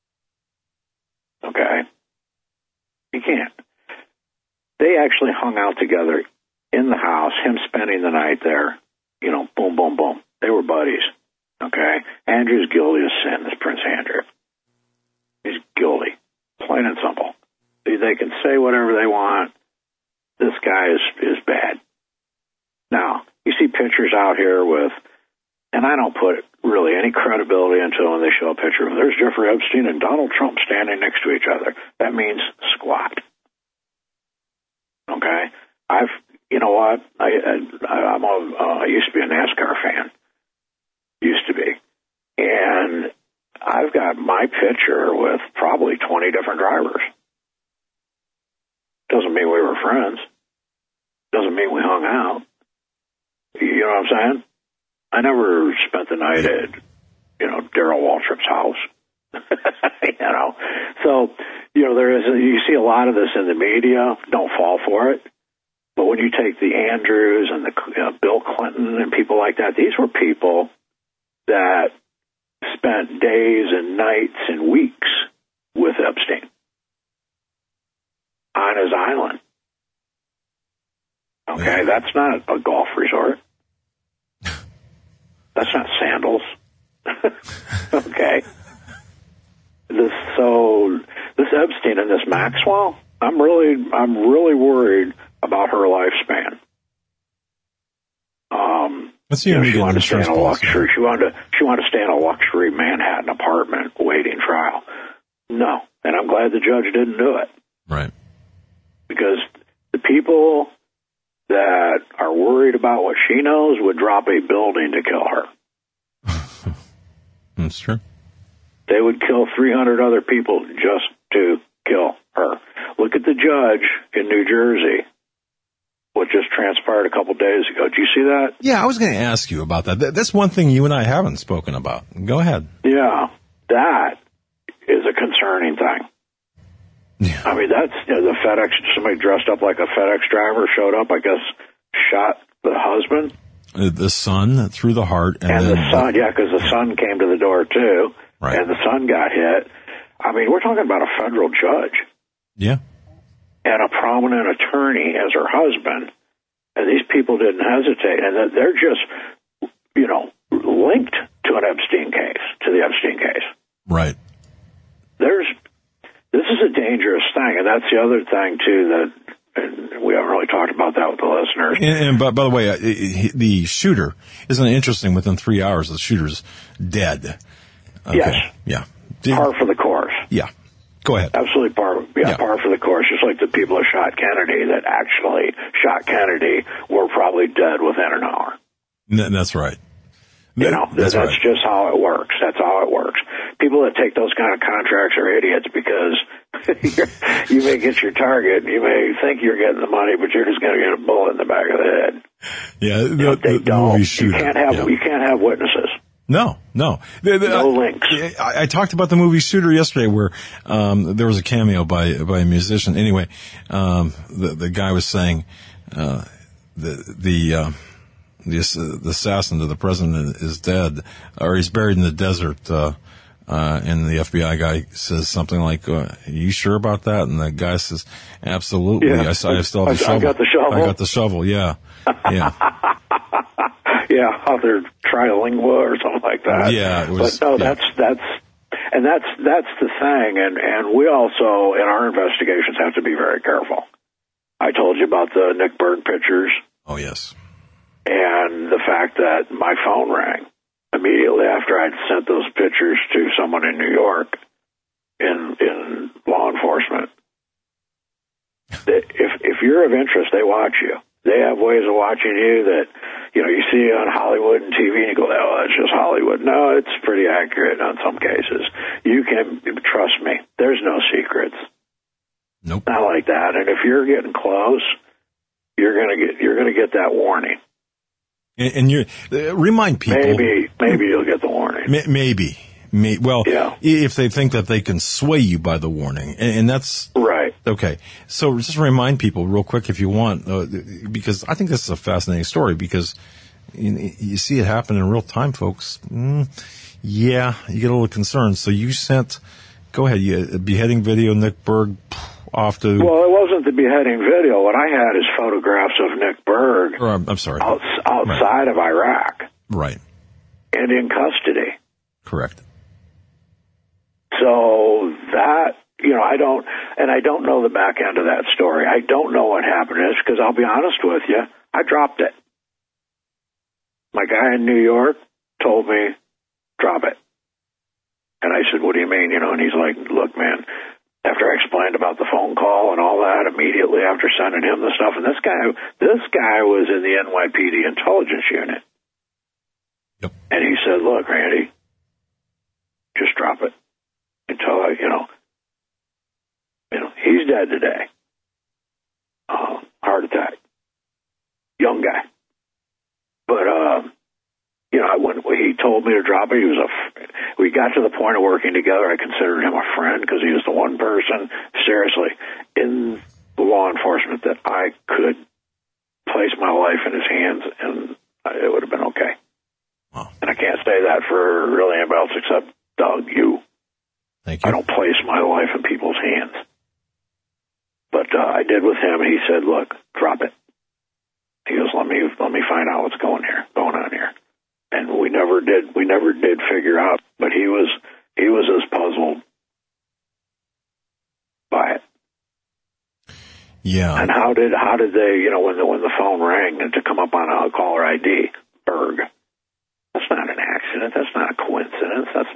Okay? He can't. They actually hung out together in the house, him spending the night there, boom, boom, boom. They were buddies, okay? Andrew's guilty as sin, this Prince Andrew. He's guilty, plain and simple. They can say whatever they want. This guy is bad. Now, you see pictures out here with, and I don't put really any credibility into it when they show a picture of, there's Jeffrey Epstein and Donald Trump standing next to each other. That means squat. Okay, you know what? I used to be a NASCAR fan. Used to be, and I've got my picture with probably 20 different drivers. Doesn't mean we were friends. Doesn't mean we hung out. You know what I'm saying? I never spent the night at, Darrell Waltrip's house. So, you see a lot of this in the media. Don't fall for it. But when you take the Andrews and the Bill Clinton and people like that, these were people that spent days and nights and weeks with Epstein on his island. Okay, that's not a golf resort. That's not Sandals. Okay. This Epstein and this Maxwell, I'm really worried about her lifespan. She wanted to stay in a luxury. She wanted to stay in a luxury Manhattan apartment waiting trial. No, and I'm glad the judge didn't do it. Right. Because the people that are worried about what she knows would drop a building to kill her. That's true. They would kill 300 other people just to kill her. Look at the judge in New Jersey, what just transpired a couple days ago. Did you see that? Yeah, I was going to ask you about that. That's one thing you and I haven't spoken about. Go ahead. Yeah. that is a concerning thing. Yeah. I mean, that's the FedEx. Somebody dressed up like a FedEx driver showed up. I guess shot the husband, the son through the heart, and then the son. Yeah, because the son came to the door too, right. And the son got hit. I mean, we're talking about a federal judge. Yeah. And a prominent attorney as her husband, and these people didn't hesitate, and they're just, linked to the Epstein case. Right. This is a dangerous thing, and that's the other thing too and we haven't really talked about that with the listeners. And by the way, the shooter, isn't it interesting? Within 3 hours, the shooter's dead. Okay. Yes. Yeah. Par for the course. Yeah. Go ahead. Absolutely par for the course. Just like the people that shot Kennedy, that actually shot Kennedy, were probably dead within an hour. That's right. That's just how it works. That's how it works. People that take those kind of contracts are idiots because you may get your target, you may think you're getting the money, but you're just going to get a bullet in the back of the head. Yeah, the movie shooter. You can't have witnesses. No. No links. I talked about the movie Shooter yesterday, where there was a cameo by a musician. Anyway, the guy was saying the assassin to the president is dead, or he's buried in the desert. And the FBI guy says something like, "Are you sure about that?" And the guy says, "Absolutely. Yeah. I still have the shovel. I got the shovel. I got the shovel. Yeah." Yeah, other trilingual or something like that. Yeah, it was, but no, that's the thing, and we also in our investigations have to be very careful. I told you about the Nick Berg pictures. Oh yes, and the fact that my phone rang immediately after I'd sent those pictures to someone in New York in law enforcement. If you're of interest, they watch you. They have ways of watching you that, you see on Hollywood and TV and you go, oh, that's just Hollywood. No, it's pretty accurate in some cases. You can trust me. There's no secrets. Nope. Not like that. And if you're getting close, you're gonna get that warning. And you remind people. Maybe you'll get the warning. Maybe. Well, yeah. If they think that they can sway you by the warning, and that's right. Okay, so just remind people real quick if you want, because I think this is a fascinating story because you see it happen in real time, folks. Yeah, you get a little concerned. So you sent, go ahead, a beheading video, Nick Berg off to. Well, it wasn't the beheading video. What I had is photographs of Nick Berg. I'm sorry. Outside of Iraq. Right. And in custody. Correct. So that, I don't know the back end of that story. I don't know what happened is because I'll be honest with you, I dropped it. My guy in New York told me, drop it. And I said, what do you mean? And he's like, look, man, after I explained about the phone call and all that, immediately after sending him the stuff, and this guy was in the NYPD intelligence unit. Yep. And he said, look, Randy, just drop it until he's dead today. Heart attack. Young guy. But, when he told me to drop it, we got to the point of working together. I considered him a friend because he was the one person, seriously, in law enforcement that I could place my life in his hands and it would have been okay. Wow. And I can't say that for really anybody else except Doug, you. Thank you. I don't place my life in people's hands. But I did with him, and he said, look, drop it. He goes, let me find out what's going on here. And we never did figure out, but he was as puzzled by it. Yeah. And how did they, when the phone rang and to come up on a caller ID, Berg, that's not an accident, that's not a coincidence, it's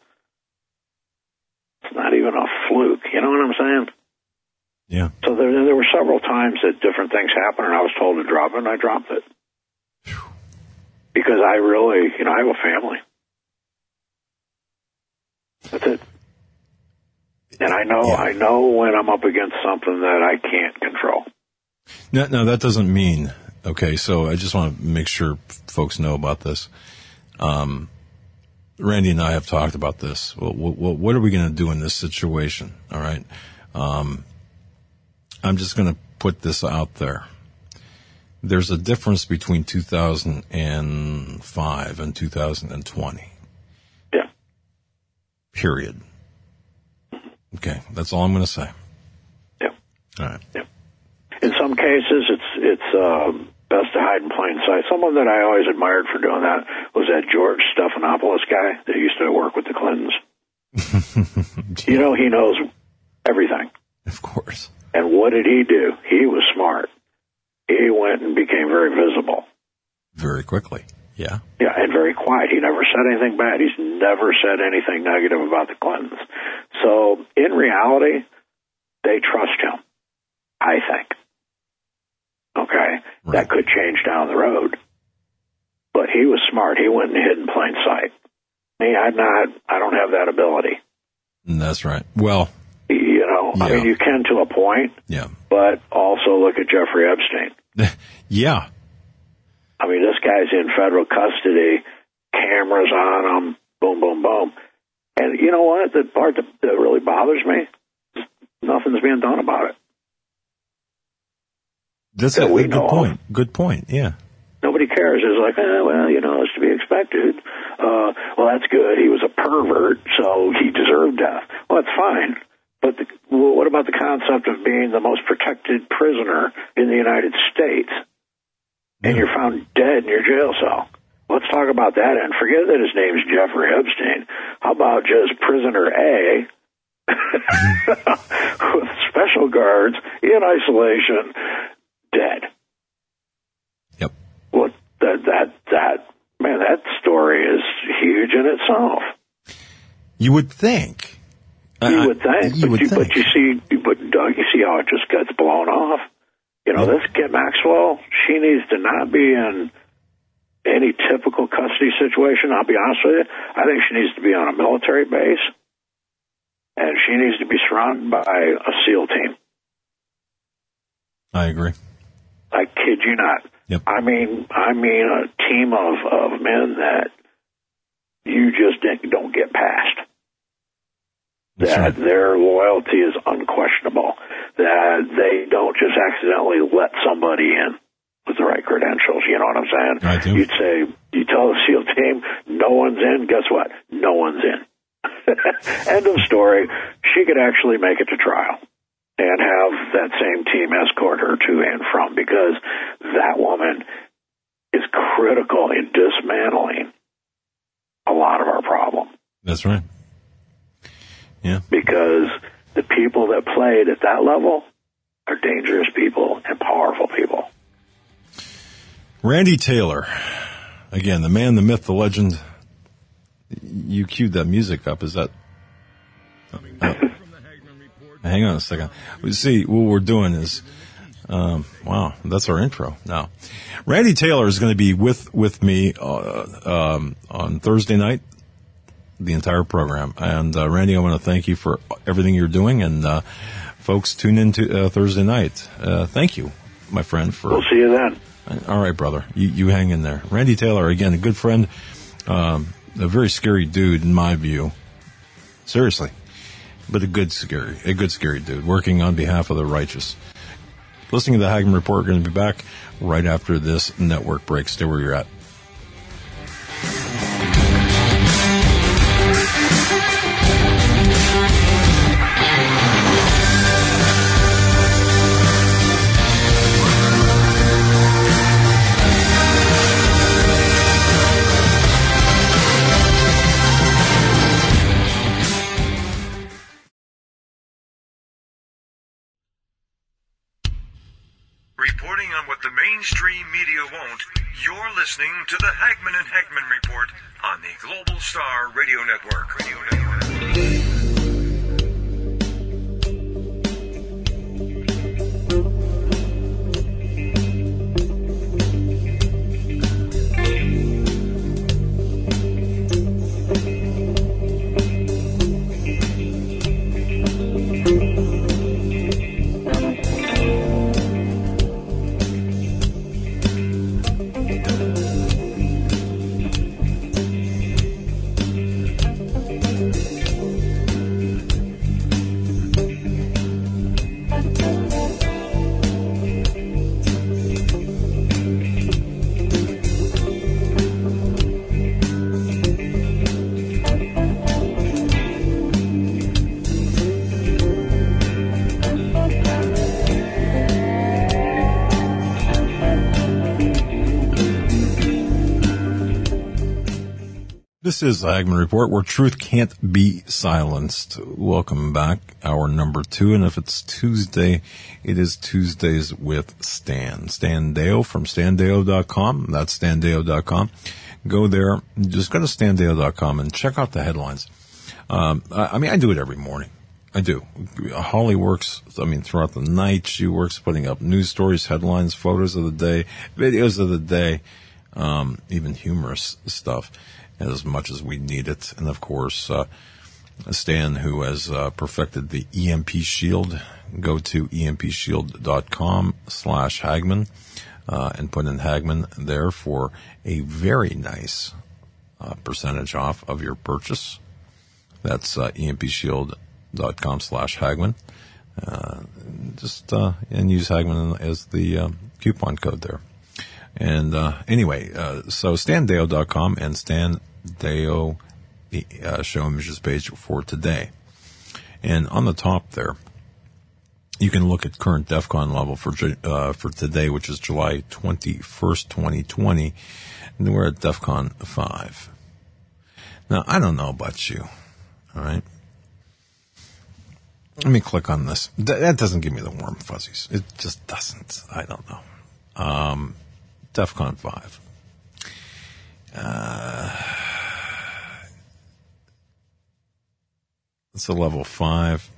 not even a fluke, you know what I'm saying? Yeah. So there were several times that different things happened, and I was told to drop it, and I dropped it. Because I really, I have a family. That's it. And I know when I'm up against something that I can't control. No, that doesn't mean, okay, so I just want to make sure folks know about this. Randy and I have talked about this. What are we going to do in this situation? All right. I'm just going to put this out there. There's a difference between 2005 and 2020. Yeah. Period. Okay. That's all I'm going to say. Yeah. All right. Yeah. In some cases, it's best to hide in plain sight. Someone that I always admired for doing that was that George Stephanopoulos guy that used to work with the Clintons. He knows everything. Of course. And what did he do? He was smart. He went and became very visible. Very quickly. Yeah. Yeah, and very quiet. He never said anything bad. He's never said anything negative about the Clintons. So, in reality, they trust him, I think. Okay? Right. That could change down the road. But he was smart. He went and hid in plain sight. Me, I don't have that ability. That's right. Well, yeah. I mean, you can to a point. Yeah. But also look at Jeffrey Epstein. Yeah. I mean, this guy's in federal custody, cameras on him, boom, boom, boom. And you know what? The part that really bothers me, nothing's being done about it. That's a good point. Good point, yeah. Nobody cares. It's like, it's to be expected. Well, that's good. He was a pervert, so he deserved death. Well, that's fine. But what about the concept of being the most protected prisoner in the United States? And you're found dead in your jail cell. Let's talk about that. And forget that his name's Jeffrey Epstein. How about just prisoner A with special guards in isolation, dead? Yep. Well, that story is huge in itself. You would think. But Doug, you see how it just gets blown off. This Kim Maxwell, she needs to not be in any typical custody situation. I'll be honest with you. I think she needs to be on a military base, and she needs to be surrounded by a SEAL team. I agree. I kid you not. Yep. I mean a team of men that you just don't get past. That's that right. Their loyalty is unquestionable. That they don't just accidentally let somebody in with the right credentials. You know what I'm saying? I do. You tell the SEAL team, no one's in. Guess what? No one's in. End of story. She could actually make it to trial and have that same team escort her to and from, because that woman is critical in dismantling a lot of our problem. That's right. Yeah. Because the people that played at that level are dangerous people and powerful people. Randy Taylor. Again, the man, the myth, the legend. You queued that music up. Is that... Hang on a second. See, what we're doing is... wow, that's our intro now. Randy Taylor is going to be with me on Thursday night, the entire program. And Randy, I want to thank you for everything you're doing. And folks, tune in to Thursday night. Thank you, my friend. We'll see you then. All right, brother. You hang in there. Randy Taylor, again, a good friend, a very scary dude in my view. Seriously. But a good scary dude, working on behalf of the righteous. Listening to the Hagman Report, we're going to be back right after this network break. Stay where you're at. Reporting on what the mainstream media won't, you're listening to the Hagman and Hagman Report on the Global Star Radio Network. This is the Hagman Report, where truth can't be silenced. Welcome back, hour number 2. And if it's Tuesday, it is Tuesdays with Stan. Stan Deyo from standeyo.com. That's standeyo.com. Go there. Just go to standeyo.com and check out the headlines. I do it every morning. I do. Holly works, throughout the night. She works putting up news stories, headlines, photos of the day, videos of the day, even humorous stuff, as much as we need it. And of course, Stan, who has perfected the EMP Shield, go to empshield.com/Hagman, and put in Hagman there for a very nice percentage off of your purchase. That's empshield.com/Hagman. And use Hagman as the coupon code there. And anyway, so standeyo.com and Stan Deyo show images page for today. And on the top there, you can look at current DEFCON level for today, which is July 21st, 2020, and we're at DEFCON 5. Now, I don't know about you, all right? Let me click on this. That doesn't give me the warm fuzzies. It just doesn't. I don't know. DEFCON 5. It's a level 5.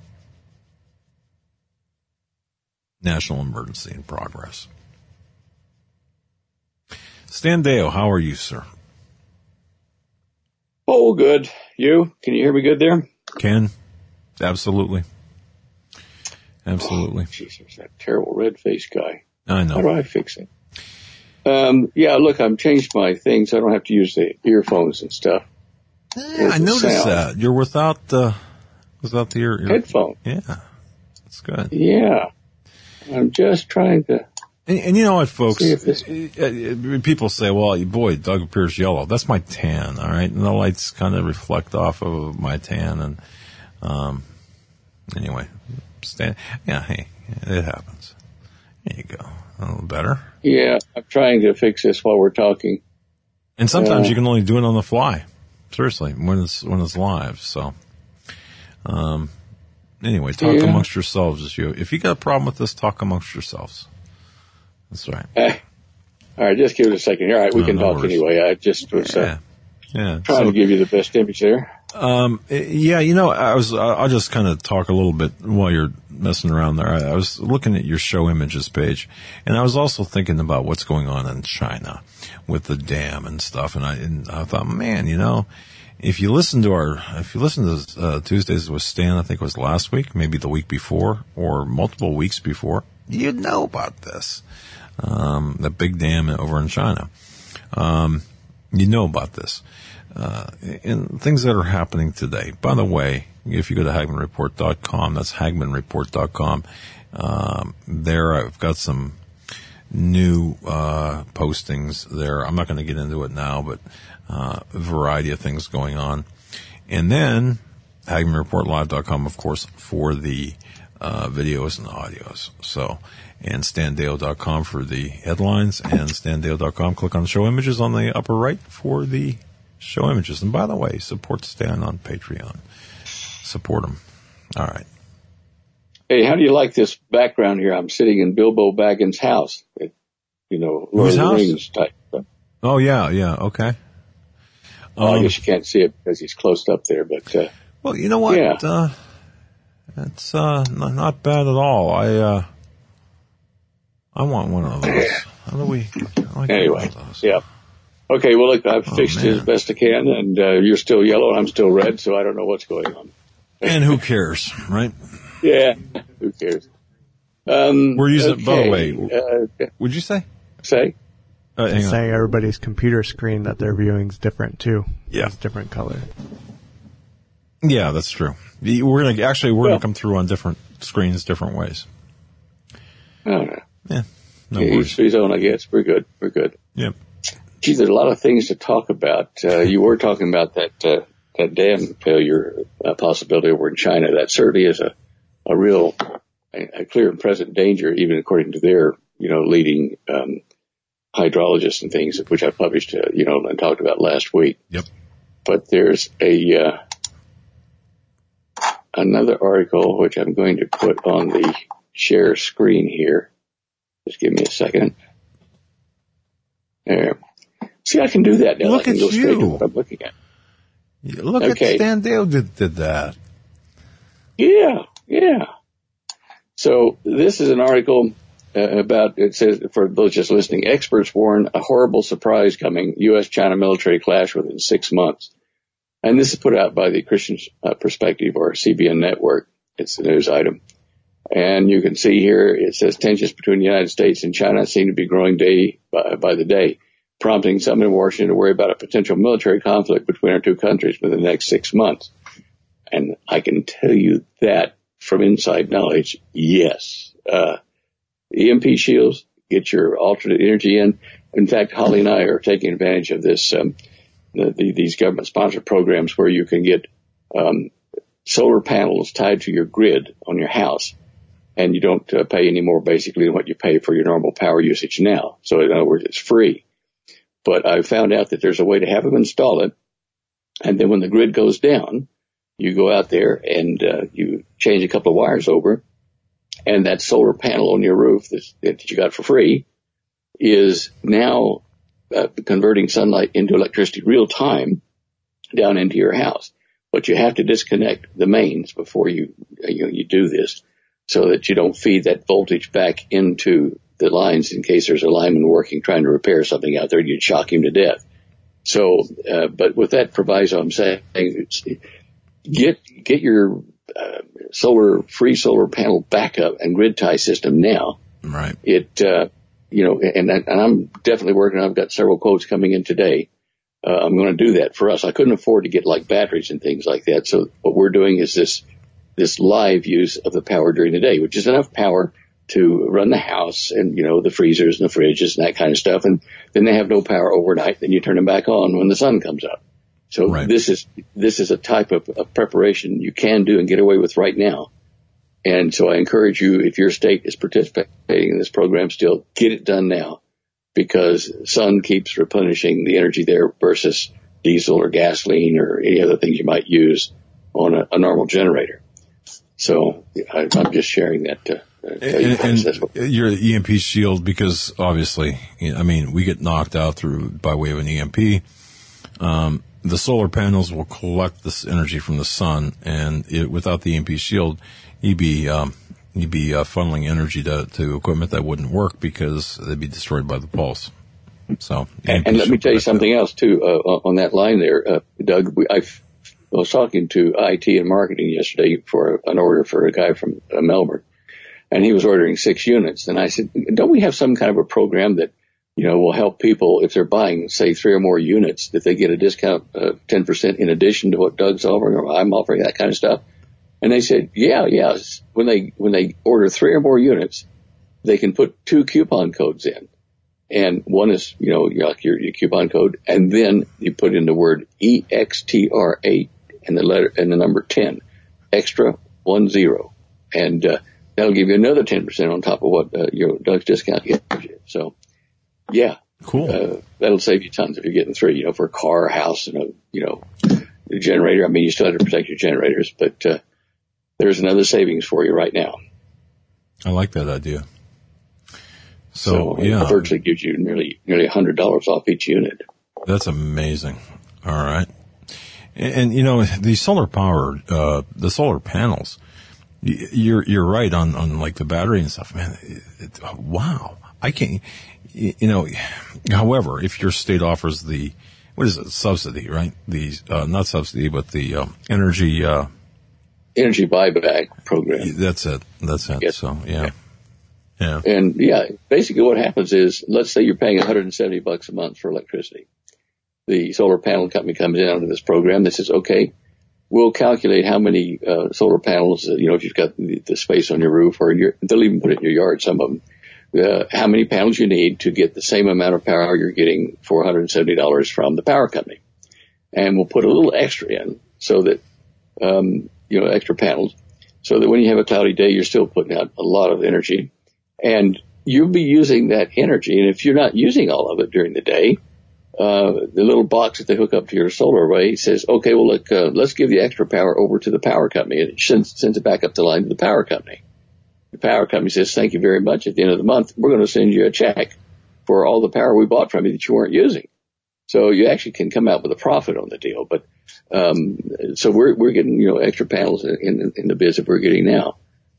National emergency in progress. Stan Deyo, how are you, sir? Oh, good. You? Can you hear me good there? Can. Absolutely. Absolutely. Jesus, that terrible red-faced guy. I know. How do I fix it? Yeah, look, I've changed my things. I don't have to use the earphones and stuff. Yeah, I noticed that. You're without the ear headphone. Yeah. That's good. Yeah. I'm just trying to. And you know what, folks? People say, well, boy, Doug appears yellow. That's my tan, all right? And the lights kind of reflect off of my tan. And anyway, hey, it happens. There you go. A little better. Yeah, I'm trying to fix this while we're talking. And sometimes you can only do it on the fly. Seriously, when it's live. So, anyway, talk amongst yourselves. If you got a problem with this, talk amongst yourselves. That's right. All right, just give it a second here. All right, we can talk anyway. I just was trying to give you the best image there. I'll just kind of talk a little bit while you're messing around there. I was looking at your show images page, and I was also thinking about what's going on in China with the dam and stuff. And I thought, man, if you listen to Tuesdays with Stan, I think it was last week, maybe the week before, or multiple weeks before, you'd know about this. The big dam over in China. You know about this. And things that are happening today. By the way, if you go to HagmanReport.com, that's HagmanReport.com, there I've got some new postings there. I'm not going to get into it now, but a variety of things going on. And then HagmanReportLive.com, of course, for the videos and audios. So, and standeyo.com for the headlines, and standeyo.com. Click on show images on the upper right for the show images. And by the way, support Stan on Patreon. Support him. All right. Hey, how do you like this background here? I'm sitting in Bilbo Baggins' house. Lord of the Rings type stuff. Oh, yeah, okay. I guess you can't see it because he's closed up there, but... well, you know what? Yeah. It's not bad at all. I want one of those. How do we... Anyway, yeah. Okay, well, look, I've fixed it as best I can, and you're still yellow, and I'm still red, so I don't know what's going on. And who cares, right? Yeah, who cares? We're using, by the way, would you say? Say everybody's computer screen that they're viewing is different, too. Yeah. It's different color. Yeah, that's true. We're gonna come through on different screens, different ways. Oh, no. Yeah. No worries. Each to his own, I guess. We're good. Yep. Gee, there's a lot of things to talk about. You were talking about that dam failure possibility over in China. That certainly is a real, a clear and present danger, even according to their, leading hydrologists and things, which I published, and talked about last week. Yep. but there's another article which I'm going to put on the share screen here. Just give me a second. There. See, I can do that now. Look I can go at straight to you. what I'm looking at. Look at Stan Dale did that. Yeah. So this is an article about, it says, for those just listening, experts warn a horrible surprise coming, U.S.-China military clash within 6 months. And this is put out by the Christian Perspective, or CBN Network. It's the news item. And you can see here, it says tensions between the United States and China seem to be growing day by the day, prompting some in Washington to worry about a potential military conflict between our two countries within the next 6 months. And I can tell you that from inside knowledge, yes. EMP shields, get your alternate energy in. In fact, Holly and I are taking advantage of this, these government-sponsored programs where you can get solar panels tied to your grid on your house, and you don't pay any more basically than what you pay for your normal power usage now. So in other words, it's free. But I found out that there's a way to have them install it, and then when the grid goes down, you go out there and you change a couple of wires over, and that solar panel on your roof that you got for free is now converting sunlight into electricity real time down into your house. But you have to disconnect the mains before you do this, so that you don't feed that voltage back into the lines in case there's a lineman working trying to repair something out there. You'd shock him to death. So, but with that proviso, I'm saying get your free solar panel backup and grid tie system now. Right. And I'm definitely working. I've got several quotes coming in today. I'm going to do that for us. I couldn't afford to get like batteries and things like that. So what we're doing is this live use of the power during the day, which is enough power to run the house and, the freezers and the fridges and that kind of stuff. And then they have no power overnight. Then you turn them back on when the sun comes up. So right. This is a type of preparation you can do and get away with right now. And so I encourage you, if your state is participating in this program still, get it done now, because sun keeps replenishing the energy there versus diesel or gasoline or any other things you might use on a normal generator. So I'm just sharing that to and your EMP shield, because obviously, we get knocked out by way of an EMP. The solar panels will collect this energy from the sun, and without the EMP shield, you'd be funneling energy to equipment that wouldn't work because they'd be destroyed by the pulse. So, and let me tell you something else too on that line there, Doug. I was talking to IT and marketing yesterday for an order for a guy from Melbourne, and he was ordering 6 units. And I said, don't we have some kind of a program that will help people if they're buying, say, 3 or more units, that they get a discount 10% in addition to what Doug's offering or I'm offering, that kind of stuff? And they said, yeah. When they order 3 or more units, they can put 2 coupon codes in. And one is, your coupon code, and then you put in the word EXTR8 and the letter and the number 10, extra 10. And that'll give you another 10% on top of what Doug's discount gives you. So, yeah. Cool. That'll save you tons if you're getting 3, for a car, a house, and a generator. You still have to protect your generators, but there's another savings for you right now. I like that idea. So yeah, it virtually gives you nearly $100 off each unit. That's amazing. All right. And the solar power, the solar panels, you're right on like the battery and stuff, man. Wow. I can't, however, if your state offers subsidy, right? Not subsidy, but the, energy buyback program. That's it. Yes. So, yeah. Yeah. And basically what happens is, let's say you're paying $170 a month for electricity. The solar panel company comes in under this program that says, okay, we'll calculate how many solar panels, if you've got the space on your roof, or they'll even put it in your yard, some of them, how many panels you need to get the same amount of power you're getting for $170 from the power company. And we'll put a little extra in so that, extra panels, so that when you have a cloudy day, you're still putting out a lot of energy. And you'll be using that energy. And if you're not using all of it during the day, the little box that they hook up to your solar array says, okay, well, look, let's give the extra power over to the power company. It sends it back up the line to the power company. The power company says, thank you very much. At the end of the month, we're going to send you a check for all the power we bought from you that you weren't using. So you actually can come out with a profit on the deal. But so we're getting, extra panels in the biz that we're getting now.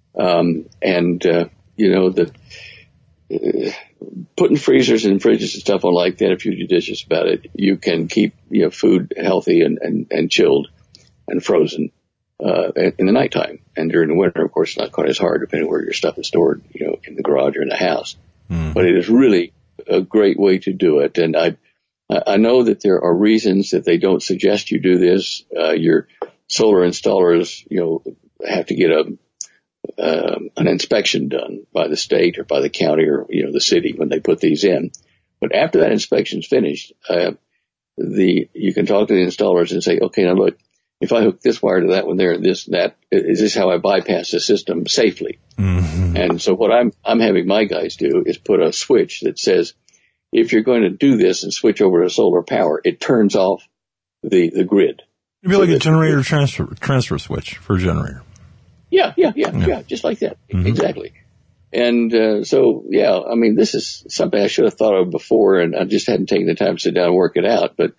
Putting freezers and fridges and stuff on like that, if you're judicious about it, you can keep food healthy and chilled and frozen in the nighttime. And during the winter, of course, it's not quite as hard depending where your stuff is stored, in the garage or in the house. But it is really a great way to do it. And I know that there are reasons that they don't suggest you do this. Your solar installers, have to get an inspection done by the state or by the county or, the city when they put these in. But after that inspection's finished, you can talk to the installers and say, okay, now look, if I hook this wire to that one there and this and that, is this how I bypass the system safely? Mm-hmm. And so what I'm having my guys do is put a switch that says, if you're going to do this and switch over to solar power, it turns off the grid. It'd be like a generator transfer switch for a generator. Yeah, just like that. Mm-hmm. Exactly. And this is something I should have thought of before, and I just hadn't taken the time to sit down and work it out. But,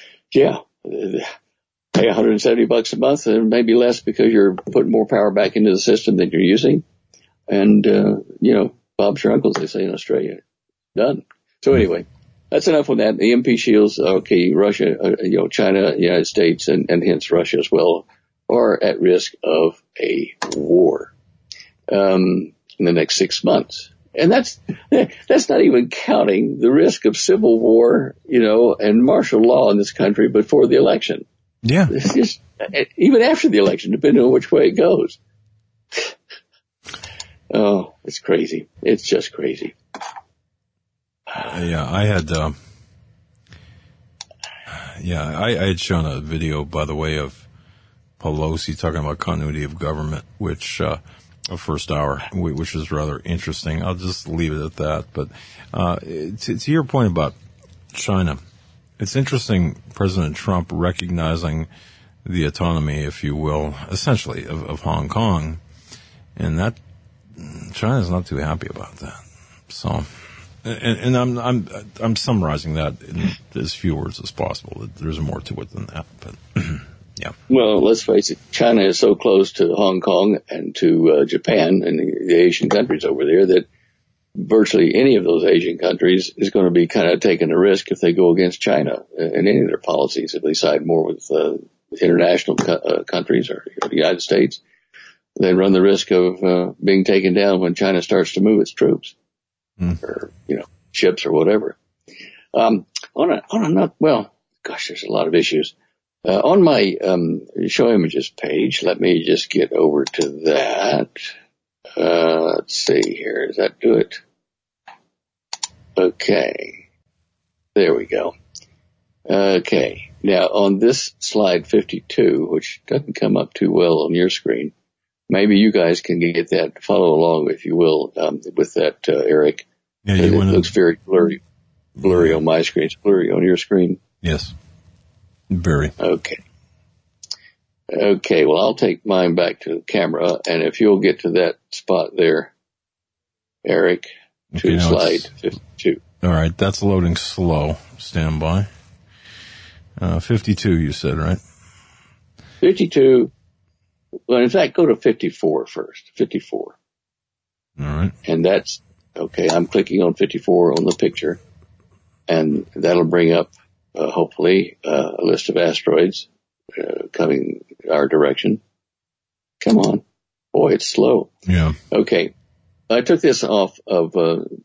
pay $170 a month and maybe less because you're putting more power back into the system than you're using. And, Bob's your uncle, as they say in Australia. Done. So anyway, that's enough on that. The EMP shields, okay, Russia, China, United States, and hence Russia as well, are at risk of a war in the next 6 months. And that's not even counting the risk of civil war, and martial law in this country before the election. Yeah. It's just, even after the election, depending on which way it goes. Oh, it's crazy. It's just crazy. I had shown a video, by the way, of Pelosi talking about continuity of government, which, a first hour, which is rather interesting. I'll just leave it at that. But, to your point about China, it's interesting, President Trump recognizing the autonomy, if you will, essentially of Hong Kong, and that China's not too happy about that. So, and I'm summarizing that in as few words as possible. There's more to it than that, but yeah. Well, let's face it, China is so close to Hong Kong and to Japan and the Asian countries over there that virtually any of those Asian countries is going to be kind of taking a risk if they go against China in any of their policies. If they side more with international countries or the United States, they run the risk of being taken down when China starts to move its troops or ships or whatever. There's a lot of issues. On my show images page, let me just get over to that. Let's see here. Does that do it? Okay. There we go. Okay. Now, on this slide 52, which doesn't come up too well on your screen, maybe you guys can get that, follow along, if you will, with that, Eric. Yeah, it looks very blurry on my screen. It's blurry on your screen. Yes. Very. Okay, well, I'll take mine back to the camera, and if you'll get to that spot there, Eric, to slide 52. All right, that's loading slow. Stand by. 52, you said, right? 52. Well, in fact, go to 54 first. 54. All right. And that's, okay, I'm clicking on 54 on the picture, and that'll bring up, hopefully, a list of asteroids coming our direction. Come on. Boy, it's slow. Yeah. Okay. I took this off of,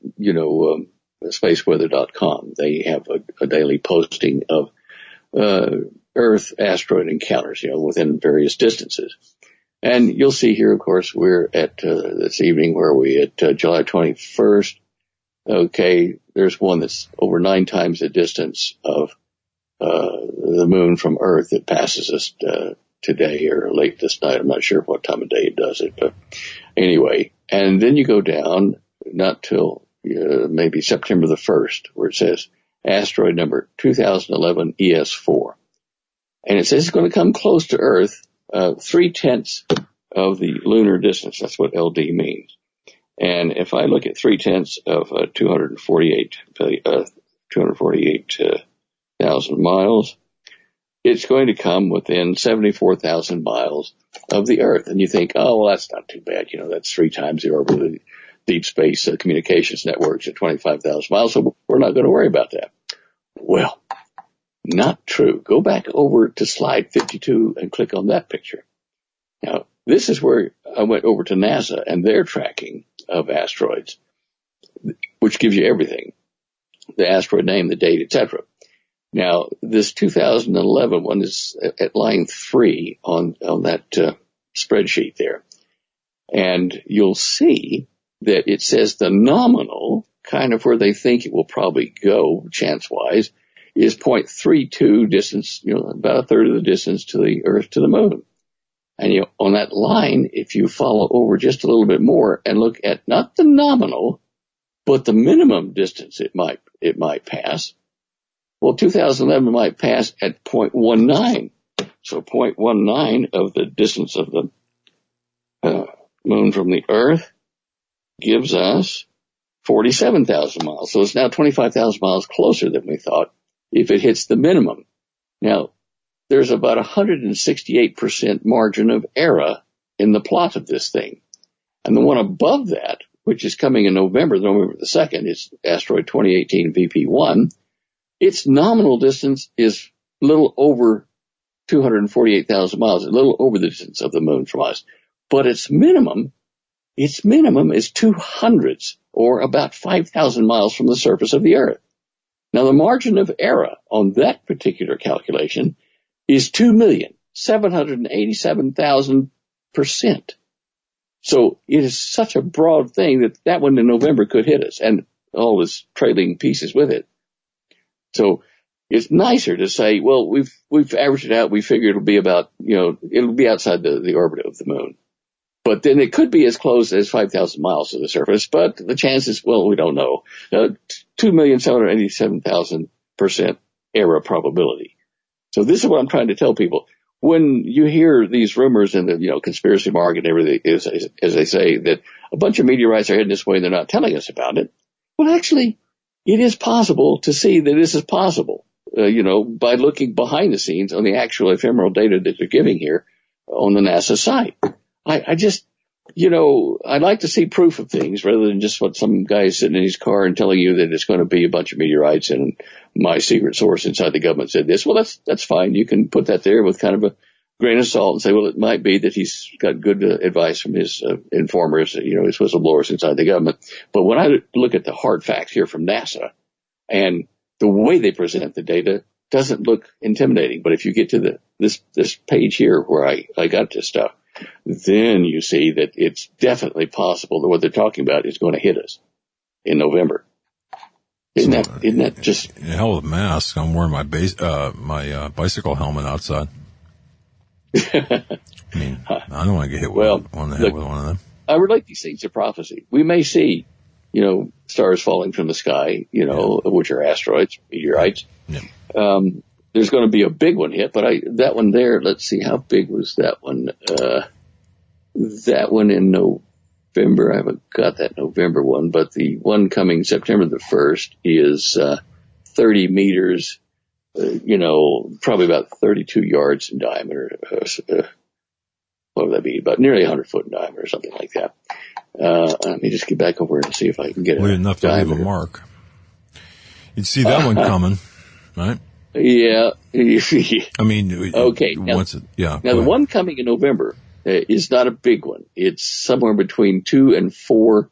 spaceweather.com. They have a daily posting of Earth asteroid encounters, within various distances. And you'll see here, of course, we're at this evening where we at July 21st. Okay, there's one that's over 9 times the distance of the moon from Earth that passes us today or late this night. I'm not sure what time of day it does it, but anyway. And then you go down, not till maybe September the 1st, where it says, asteroid number 2011 ES4. And it says it's going to come close to Earth, 3/10 of the lunar distance. That's what LD means. And if I look at 3/10 of 248,000 miles, it's going to come within 74,000 miles of the Earth. And you think, oh, well, that's not too bad. That's 3 times the orbit of the deep space communications networks at 25,000 miles, so we're not going to worry about that. Well, not true. Go back over to slide 52 and click on that picture. Now, this is where I went over to NASA and their tracking of asteroids, which gives you everything, the asteroid name, the date, etc. Now, this 2011 one is at line 3 on that spreadsheet there. And you'll see that it says the nominal, kind of where they think it will probably go, chance-wise, is 0.32 distance, about a third of the distance to the Earth to the Moon. And on that line, if you follow over just a little bit more and look at not the nominal, but the minimum distance it might pass, well, 2011 might pass at 0.19. So 0.19 of the distance of the Moon from the Earth gives us 47,000 miles. So it's now 25,000 miles closer than we thought if it hits the minimum. Now, there's about 168% margin of error in the plot of this thing. And the one above that, which is coming in November the 2nd, is asteroid 2018 VP1. Its nominal distance is a little over 248,000 miles, a little over the distance of the Moon from us. But its minimum is 200s, or about 5,000 miles from the surface of the Earth. Now, the margin of error on that particular calculation is 2,787,000%. So it is such a broad thing that one in November could hit us, and all its trailing pieces with it. So it's nicer to say, well, we've averaged it out. We figure it'll be about, it'll be outside the orbit of the Moon. But then it could be as close as 5,000 miles to the surface, but the chances, well, we don't know. 2,787,000% error probability. So this is what I'm trying to tell people. When you hear these rumors in the, conspiracy market and everything, as they say, that a bunch of meteorites are heading this way and they're not telling us about it. Well, actually, it is possible to see that this is possible, by looking behind the scenes on the actual ephemeral data that they're giving here on the NASA site. I just, I'd like to see proof of things rather than just what some guy is sitting in his car and telling you that it's going to be a bunch of meteorites and my secret source inside the government said this. Well, that's fine. You can put that there with kind of a grain of salt and say, well, it might be that he's got good advice from his informers, his whistleblowers inside the government. But when I look at the hard facts here from NASA and the way they present the data doesn't look intimidating. But if you get to this page here where I got this stuff, then you see that it's definitely possible that what they're talking about is going to hit us in November. Isn't that just a hell of a mask? I'm wearing my bicycle helmet outside. I mean, I don't want to get hit on the head with one of them. I relate these things to prophecy. We may see, stars falling from the sky, which are asteroids, meteorites. Yeah. There's going to be a big one hit, but that one there, let's see, how big was that one? That one in November, I haven't got that November one, but the one coming September the 1st is 30 meters, probably about 32 yards in diameter. What would that be? About nearly 100 foot in diameter or something like that. Let me just get back over and see if I can get it. Enough to leave a mark. You'd see that one coming, right? Yeah. I mean, okay. Now, the one coming in November is not a big one. It's somewhere between 2 and 4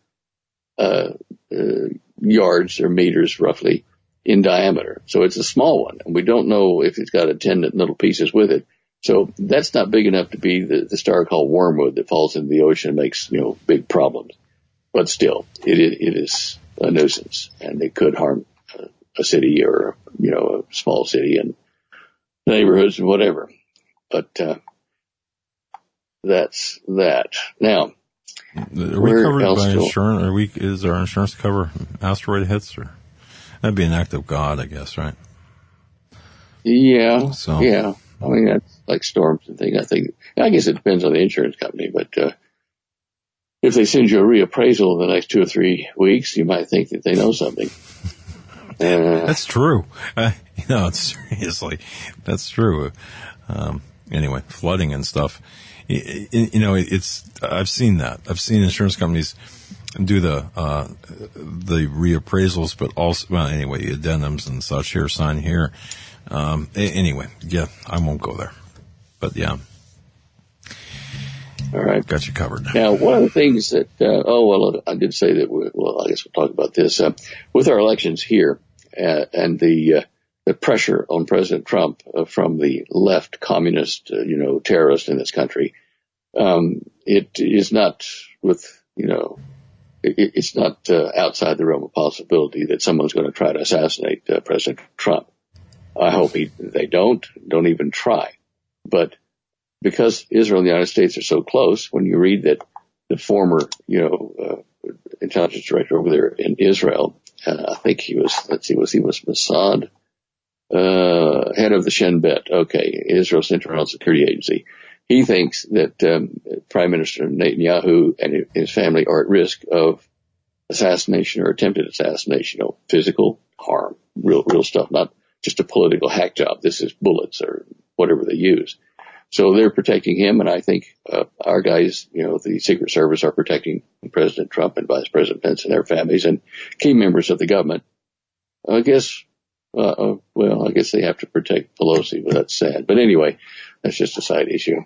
yards or meters roughly in diameter. So it's a small one, and we don't know if it's got attendant little pieces with it. So that's not big enough to be the star called Wormwood that falls into the ocean and makes, big problems. But still, it is a nuisance, and it could harm a city or, a small city and neighborhoods and whatever. But that's that. Now, are we covered by insurance? Is our insurance cover asteroid hits? Or That'd be an act of God, I guess, right? Yeah. So. Yeah. I mean, that's like storms and things. I guess it depends on the insurance company, but if they send you a reappraisal in the next 2 or 3 weeks, you might think that they know something. That's true. Seriously, that's true. Anyway, flooding and stuff. I've seen that. I've seen insurance companies do the reappraisals, but also, addendums and such here, sign here. Anyway, yeah, I won't go there, but yeah. All right. Got you covered. Now, one of the things that, I did say that, I guess we'll talk about this, with our elections here, and the pressure on President Trump from the left communist, terrorist in this country. It is not it's not outside the realm of possibility that someone's going to try to assassinate President Trump. I hope they don't even try. But because Israel and the United States are so close, when you read that the former, intelligence director over there in Israel, I think he was Mossad, head of the Shin Bet, Israel's Internal Security Agency. He thinks that Prime Minister Netanyahu and his family are at risk of assassination or attempted assassination, physical harm, real stuff, not just a political hack job. This is bullets or whatever they use. So they're protecting him, and I think our guys, the Secret Service, are protecting President Trump and Vice President Pence and their families and key members of the government. I guess they have to protect Pelosi, but that's sad. But anyway, that's just a side issue.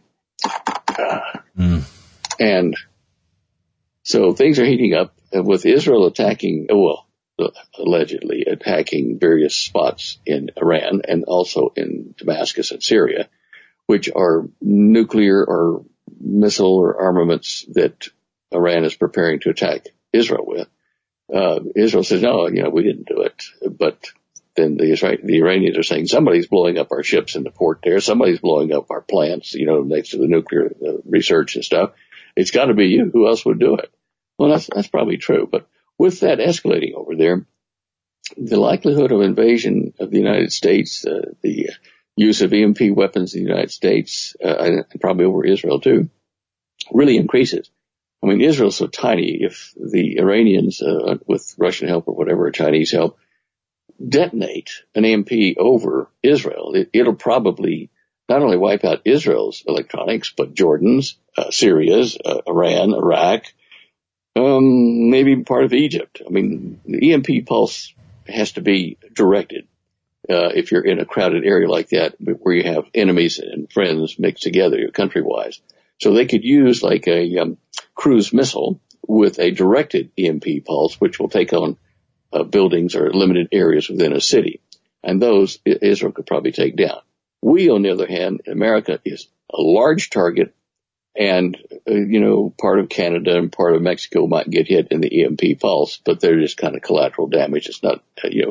And so things are heating up with Israel allegedly attacking various spots in Iran and also in Damascus and Syria, which are nuclear or missile or armaments that Iran is preparing to attack Israel with. Israel says, no, we didn't do it. But then the Iranians are saying somebody's blowing up our ships in the port there. Somebody's blowing up our plants, next to the nuclear research and stuff. It's got to be you. Who else would do it? Well, that's probably true. But with that escalating over there, the likelihood of invasion of the United States, the use of EMP weapons in the United States, and probably over Israel too, really increases. I mean, Israel's so tiny. If the Iranians, with Russian help or whatever, Chinese help, detonate an EMP over Israel, it'll probably not only wipe out Israel's electronics, but Jordan's, Syria's, Iran, Iraq, maybe part of Egypt. I mean, the EMP pulse has to be directed. If you're in a crowded area like that, where you have enemies and friends mixed together, country-wise. So they could use like a cruise missile with a directed EMP pulse, which will take on buildings or limited areas within a city. And those Israel could probably take down. We, on the other hand, in America, is a large target, and, part of Canada and part of Mexico might get hit in the EMP pulse, but they're just kind of collateral damage. It's not,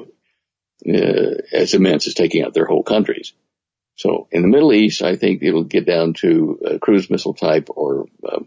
as immense as taking out their whole countries. So in the Middle East, I think it'll get down to cruise missile type or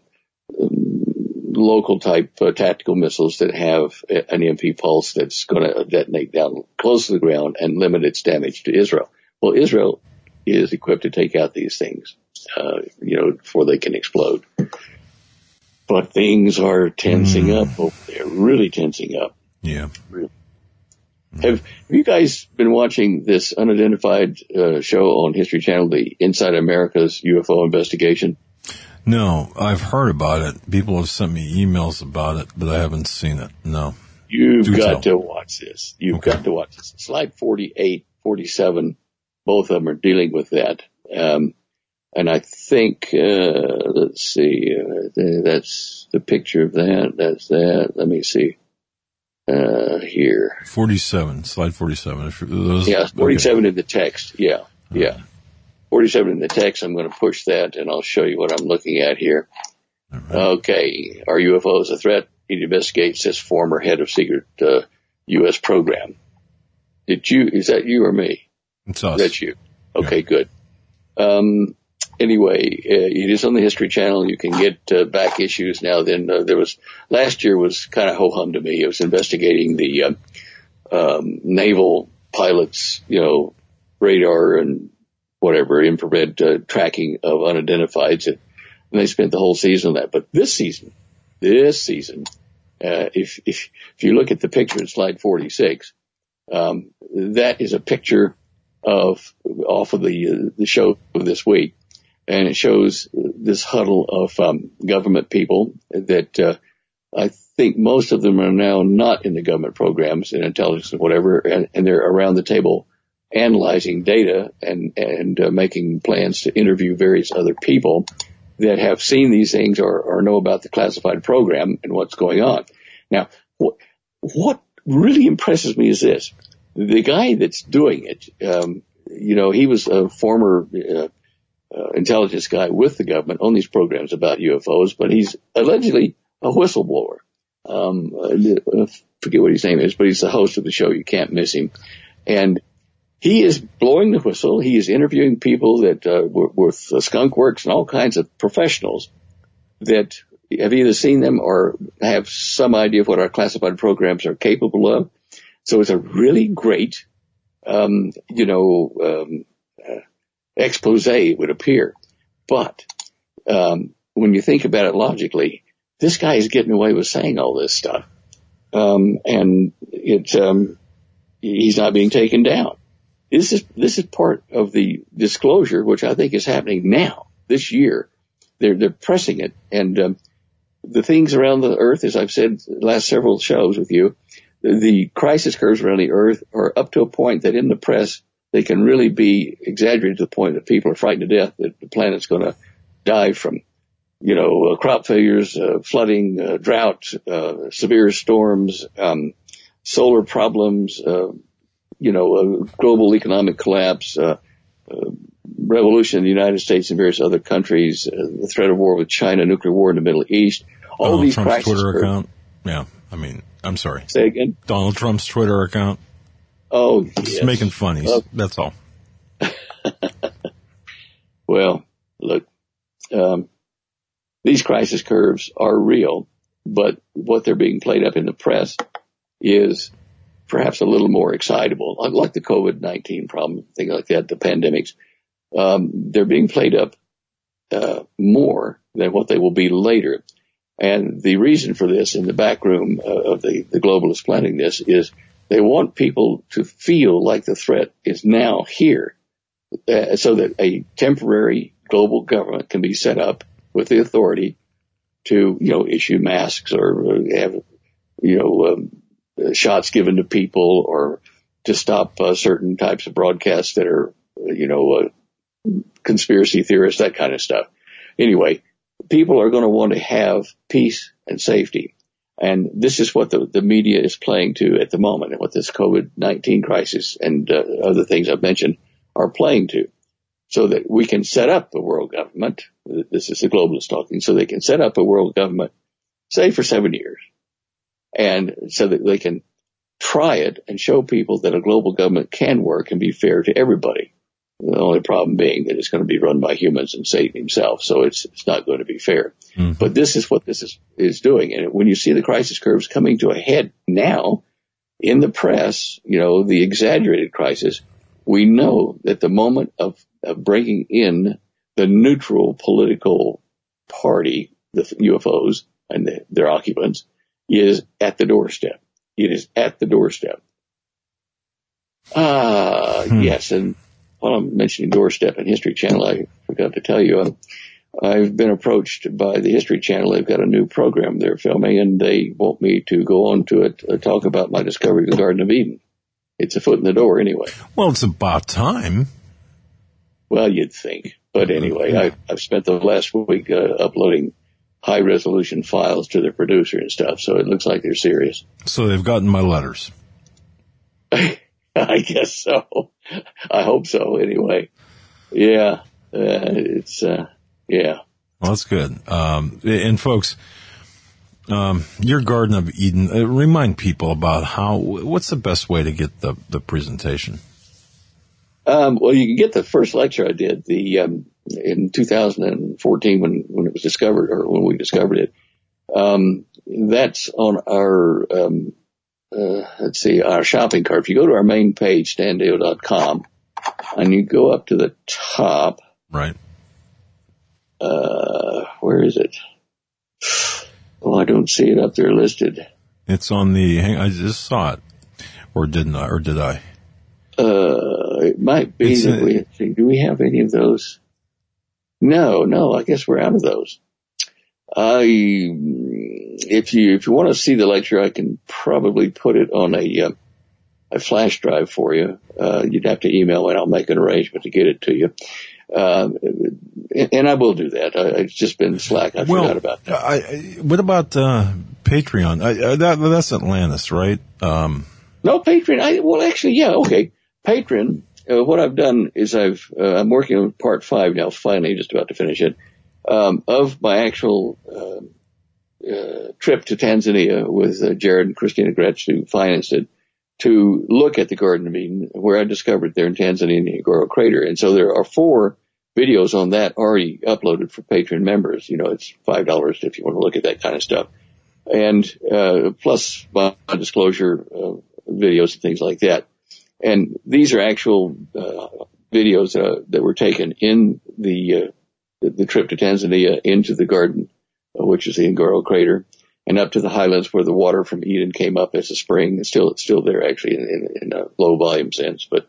local type tactical missiles that have an EMP pulse that's going to detonate down close to the ground and limit its damage to Israel. Well, Israel is equipped to take out these things, before they can explode. But things are tensing up over there, really tensing up. Yeah. Really. Have you guys been watching this unidentified show on History Channel, the Inside America's UFO investigation? No, I've heard about it. People have sent me emails about it, but I haven't seen it. No. You've got to watch this. You've got to watch this. Slide 48, 47, both of them are dealing with that. And I think, let's see, that's the picture of that. That's that. Let me see. Here. 47, slide 47. 47 in the text. Yeah. 47 in the text. I'm going to push that and I'll show you what I'm looking at here. Right. Okay. Are UFOs a threat? It investigates this former head of secret, U.S. program. Is that you or me? It's us. That's you. Okay, good. Anyway, it is on the History Channel. You can get back issues now. Then last year was kind of ho-hum to me. It was investigating the naval pilots, radar and whatever, infrared tracking of unidentifieds. And they spent the whole season on that. But this season, if you look at the picture in slide 46, that is a picture off of the show of this week. And it shows this huddle of government people that I think most of them are now not in the government programs in intelligence and whatever, and they're around the table analyzing data and making plans to interview various other people that have seen these things or know about the classified program and what's going on. Now, what really impresses me is this. The guy that's doing it, he was a former intelligence guy with the government on these programs about UFOs, but he's allegedly a whistleblower. I forget what his name is, but he's the host of the show. You can't miss him. And he is blowing the whistle. He is interviewing people that with Skunk Works and all kinds of professionals that have either seen them or have some idea of what our classified programs are capable of. So it's a really great, expose, it would appear. But when you think about it logically, this guy is getting away with saying all this stuff, and he's not being taken down. This is part of the disclosure, which I think is happening now, this year. They're pressing it, and the things around the Earth, as I've said the last several shows with you, the crisis curves around the Earth are up to a point that in the press they can really be exaggerated to the point that people are frightened to death that the planet's going to die from, crop failures, flooding, drought, severe storms, solar problems, global economic collapse, revolution in the United States and various other countries, the threat of war with China, nuclear war in the Middle East. All Donald these Trump's crises. Twitter account. Yeah, I'm sorry. Say again? Donald Trump's Twitter account. Oh, Just yes. making funnies. That's all. Well, look, these crisis curves are real, but what they're being played up in the press is perhaps a little more excitable, like the COVID-19 problem, things like that, the pandemics. They're being played up more than what they will be later. And the reason for this in the back room of the globalists planning this is they want people to feel like the threat is now here, so that a temporary global government can be set up with the authority to, issue masks or have, shots given to people or to stop certain types of broadcasts that are, conspiracy theorists, that kind of stuff. Anyway, people are going to want to have peace and safety. And this is what the media is playing to at the moment, and what this COVID-19 crisis and other things I've mentioned are playing to, so that we can set up a world government. This is the globalists talking. So they can set up a world government, say for 7 years, and so that they can try it and show people that a global government can work and be fair to everybody. The only problem being that it's going to be run by humans and Satan himself, so it's not going to be fair. Mm-hmm. But this is what this is doing. And when you see the crisis curves coming to a head now in the press, the exaggerated crisis, we know that the moment of bringing in the neutral political party, the UFOs and their occupants, is at the doorstep. It is at the doorstep. Yes, and while I'm mentioning doorstep and History Channel, I forgot to tell you, I've been approached by the History Channel. They've got a new program they're filming, and they want me to go on to it, talk about my discovery of the Garden of Eden. It's a foot in the door anyway. Well, it's about time. Well, you'd think. But anyway, I've spent the last week uploading high-resolution files to their producer and stuff, so it looks like they're serious. So they've gotten my letters. I guess so. I hope so, anyway. Yeah, yeah. Well, that's good. And folks, your Garden of Eden, remind people about what's the best way to get the presentation? Well, you can get the first lecture I did in 2014 when it was discovered, or when we discovered it. That's on our let's see, our shopping cart. If you go to our main page, standeo.com, and you go up to the top. Right. Where is it? Oh, I don't see it up there listed. It's on the, I just saw it. Or didn't I? Or did I? It might be. Do we have any of those? No, I guess we're out of those. If you want to see the lecture, I can probably put it on a flash drive for you. You'd have to email and I'll make an arrangement to get it to you. And I will do that. It's just been slack. I forgot about that. What about Patreon? That's Atlantis, right? No, Patreon. Actually, yeah, okay. Patreon. What I've done is I'm working on part 5 now. Finally, just about to finish it. Of my actual trip to Tanzania with Jared and Christina Gretsch, who financed it, to look at the Garden of Eden, where I discovered there in Tanzania in the Ngoro Crater. And so there are 4 videos on that already uploaded for Patreon members. It's $5 if you want to look at that kind of stuff. And plus my disclosure videos and things like that. And these are actual videos that were taken in the trip to Tanzania into the garden, which is the Ngoro Crater, and up to the highlands where the water from Eden came up as a spring. It's still there actually in a low volume sense, but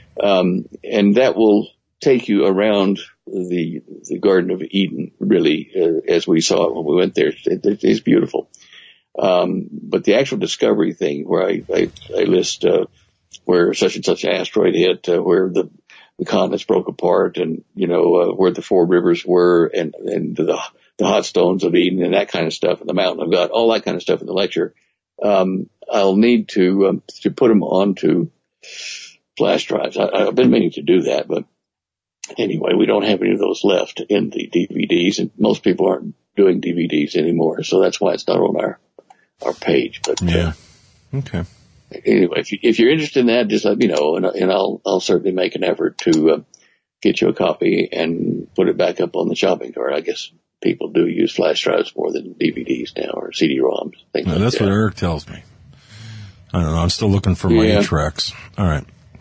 and that will take you around the Garden of Eden, really, as we saw it when we went there. It's beautiful. But the actual discovery thing, where I list where such and such asteroid hit, where the continents broke apart, and where the 4 rivers were, and the hot stones of Eden, and that kind of stuff, and the mountain of God, all that kind of stuff in the lecture. I'll need to put them onto flash drives. I've been meaning to do that, but anyway, we don't have any of those left in the DVDs, and most people aren't doing DVDs anymore, so that's why it's not on our page. But yeah, okay. Anyway, if you're interested in that, just let me know, and I'll certainly make an effort to get you a copy and put it back up on the shopping cart. I guess people do use flash drives more than DVDs now, or CD-ROMs. Things like that's that. What Eric tells me. I don't know. I'm still looking for my 8-tracks. All right.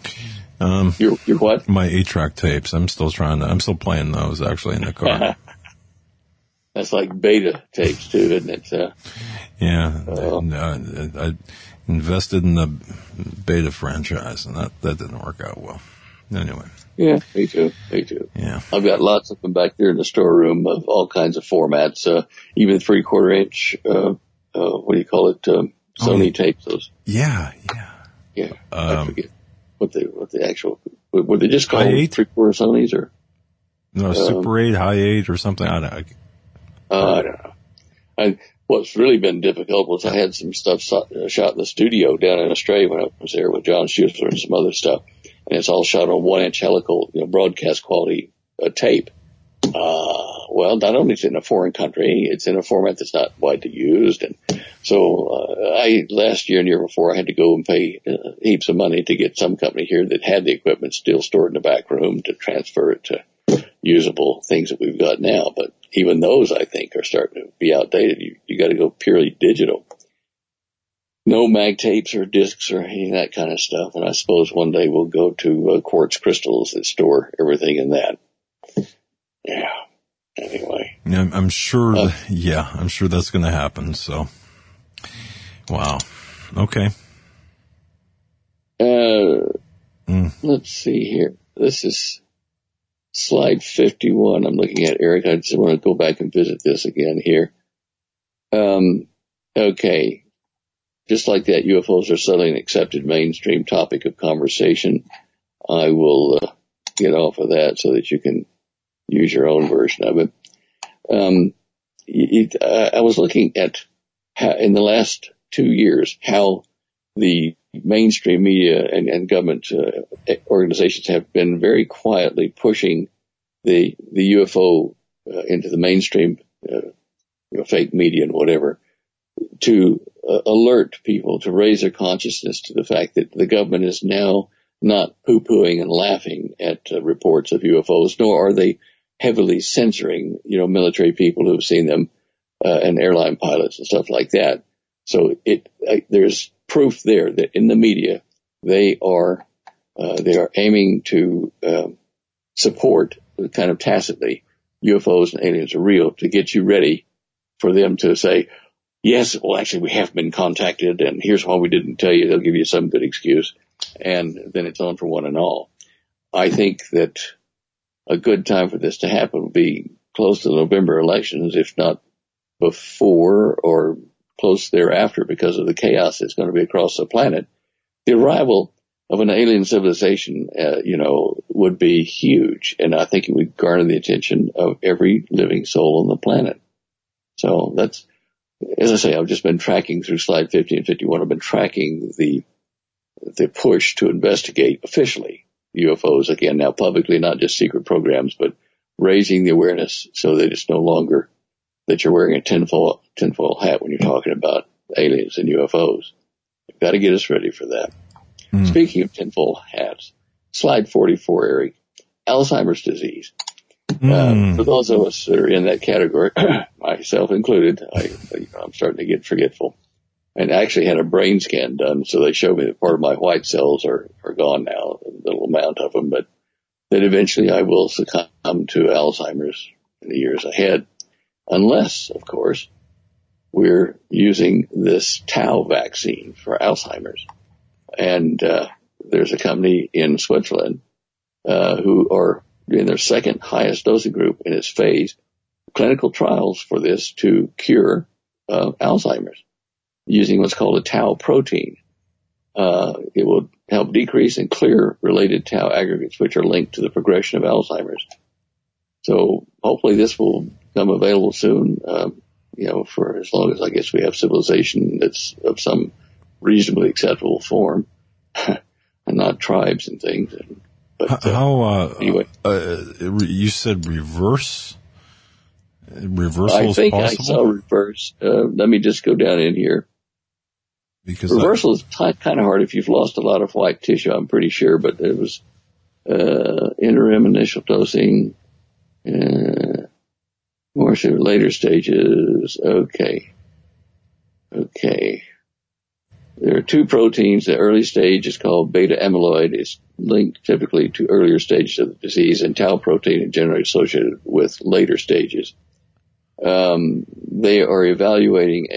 Your what? My 8-track tapes. I'm still playing those actually in the car. That's like beta tapes too, isn't it? I invested in the beta franchise, and that didn't work out well. Anyway. Yeah, me too. Yeah. I've got lots of them back there in the storeroom of all kinds of formats, even 3/4 inch, what do you call it? Sony tapes, those. Yeah. I forget what the actual, were they just called 3/4 Sonys or? No, Super 8, High 8 or something. I don't know. What's really been difficult was I had some stuff shot in the studio down in Australia when I was there with John Schuessler and some other stuff. And it's all shot on 1-inch helical, broadcast quality tape. Well, not only is it in a foreign country, it's in a format that's not widely used. And so, last year and year before, I had to go and pay heaps of money to get some company here that had the equipment still stored in the back room to transfer it to usable things that we've got now. But even those, I think, are starting to be outdated. You got to go purely digital. No mag tapes or discs or any of that kind of stuff. And I suppose one day we'll go to quartz crystals that store everything in that. Yeah. Anyway. Yeah, I'm sure. I'm sure that's going to happen. So, wow. Okay. Let's see here. This is slide 51. I'm looking at, Eric. I just want to go back and visit this again here. Okay. Just like that, UFOs are suddenly an accepted mainstream topic of conversation. I will get off of that so that you can use your own version of it. I was looking at how, in the last 2 years, how the mainstream media and government organizations have been very quietly pushing the UFO into the mainstream fake media and whatever, to alert people, to raise their consciousness to the fact that the government is now not poo-pooing and laughing at reports of UFOs, nor are they heavily censoring, military people who've seen them, and airline pilots and stuff like that. So there's proof there that in the media they are aiming to support kind of tacitly UFOs and aliens are real to get you ready for them to say, yes, well, actually, we have been contacted, and here's why we didn't tell you. They'll give you some good excuse, and then it's on for one and all. I think that a good time for this to happen would be close to the November elections, if not before or close thereafter, because of the chaos that's going to be across the planet. The arrival of an alien civilization, would be huge, and I think it would garner the attention of every living soul on the planet. So that's, as I say, I've just been tracking through slide 50 and 51. I've been tracking the push to investigate officially UFOs again, now publicly, not just secret programs, but raising the awareness so that it's no longer that you're wearing a tinfoil hat when you're talking about aliens and UFOs. You've got to get us ready for that. Speaking of tinfoil hats, slide 44, Eric, Alzheimer's disease. For those of us that are in that category, myself included, I'm starting to get forgetful. And I actually had a brain scan done, so they showed me that part of my white cells are gone now, a little amount of them, but that eventually I will succumb to Alzheimer's in the years ahead, unless, of course, we're using this tau vaccine for Alzheimer's. And there's a company in Switzerland who are in their second highest dosing group in its phase clinical trials for this to cure Alzheimer's using what's called a tau protein. It will help decrease and clear related tau aggregates, which are linked to the progression of Alzheimer's. So hopefully this will become available soon, for as long as I guess we have civilization that's of some reasonably acceptable form, and not tribes and things. Anyway, you said reversal I think is possible? I saw reverse. Let me just go down in here. Because reversal is kind of hard if you've lost a lot of white tissue, I'm pretty sure, but it was interim initial dosing, more later stages. Okay. There are two proteins. The early stage is called beta amyloid. It's linked typically to earlier stages of the disease, and tau protein is generally associated with later stages. They are evaluating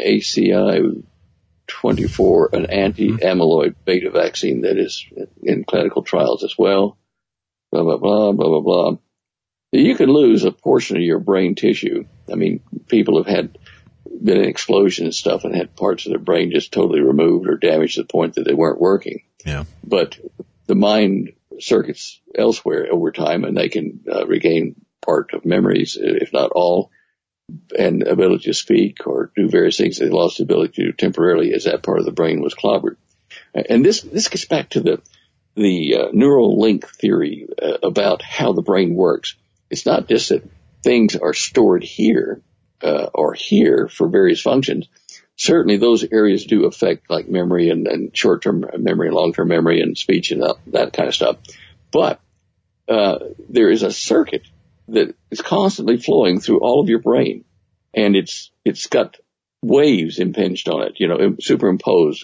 ACI-24, an anti-amyloid beta vaccine that is in clinical trials as well. Blah, blah, blah, blah, blah, blah. You can lose a portion of your brain tissue. I mean, people have been in explosions and stuff and had parts of their brain just totally removed or damaged to the point that they weren't working. Yeah. But the mind circuits elsewhere over time, and they can regain part of memories, if not all, and ability to speak or do various things they lost the ability to do temporarily as that part of the brain was clobbered. And this gets back to the neural link theory about how the brain works. It's not just that things are stored here or here for various functions. Certainly those areas do affect like memory and short-term memory and long-term memory and speech and that kind of stuff. But there is a circuit that is constantly flowing through all of your brain, and it's got waves impinged on it, superimposed.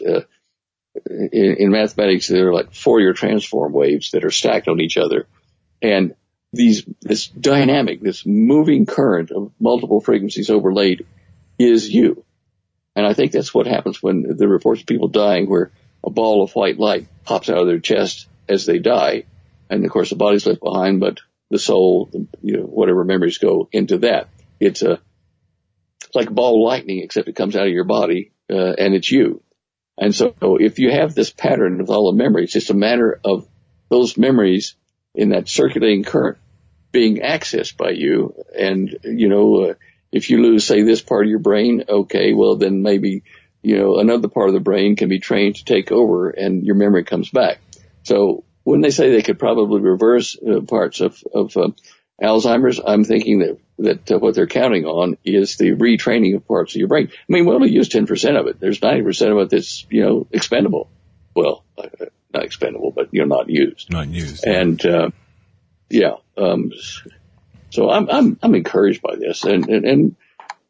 In mathematics, there are like Fourier transform waves that are stacked on each other, and this dynamic, this moving current of multiple frequencies overlaid is you. And I think that's what happens when the reports of people dying where a ball of white light pops out of their chest as they die. And of course the body's left behind, but the soul, whatever memories go into that. It's like ball lightning, except it comes out of your body, and it's you. And so if you have this pattern with all the memories, it's a matter of those memories in that circulating current being accessed by you. And, if you lose, say, this part of your brain, okay, well, then maybe, another part of the brain can be trained to take over and your memory comes back. So when they say they could probably reverse parts of Alzheimer's, I'm thinking that what they're counting on is the retraining of parts of your brain. I mean, we only use 10% of it. There's 90% of it that's, expendable. Well, not expendable, but, not used. Not used. And, so I'm encouraged by this. And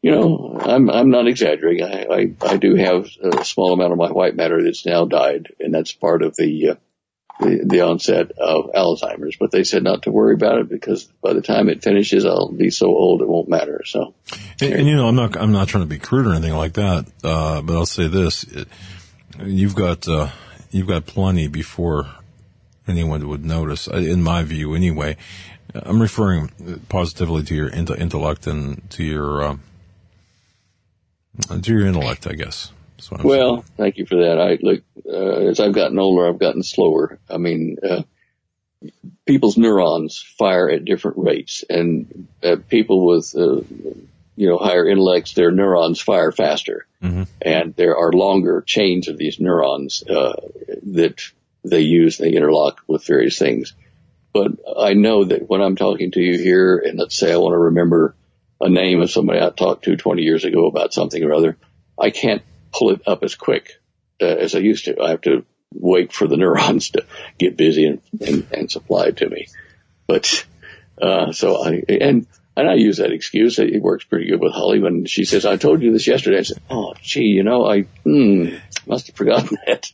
I'm not exaggerating. I do have a small amount of my white matter that's now died, and that's part of the onset of Alzheimer's. But they said not to worry about it because by the time it finishes, I'll be so old it won't matter. So, and I'm not trying to be crude or anything like that. But I'll say this: you've got plenty before anyone would notice, in my view, anyway. I'm referring positively to your intellect and to your intellect, I guess. Well, thank you for that. As I've gotten older, I've gotten slower. I mean, people's neurons fire at different rates, and people with, higher intellects, their neurons fire faster. Mm-hmm. And there are longer chains of these neurons, that they use, they interlock with various things. But I know that when I'm talking to you here, and let's say I want to remember a name of somebody I talked to 20 years ago about something or other, I can't pull it up as quick as I used to. I have to wait for the neurons to get busy and supply it to me. But so I use that excuse. It works pretty good with Holly when she says, "I told you this yesterday." I said, "Oh, gee, I must have forgotten that."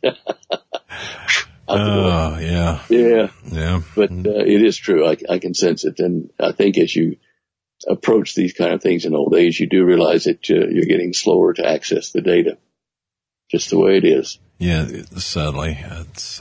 Yeah. But it is true. I can sense it, and I think as you approach these kind of things in old age, you do realize that you're getting slower to access the data. Just the way it is. Yeah, sadly, it's.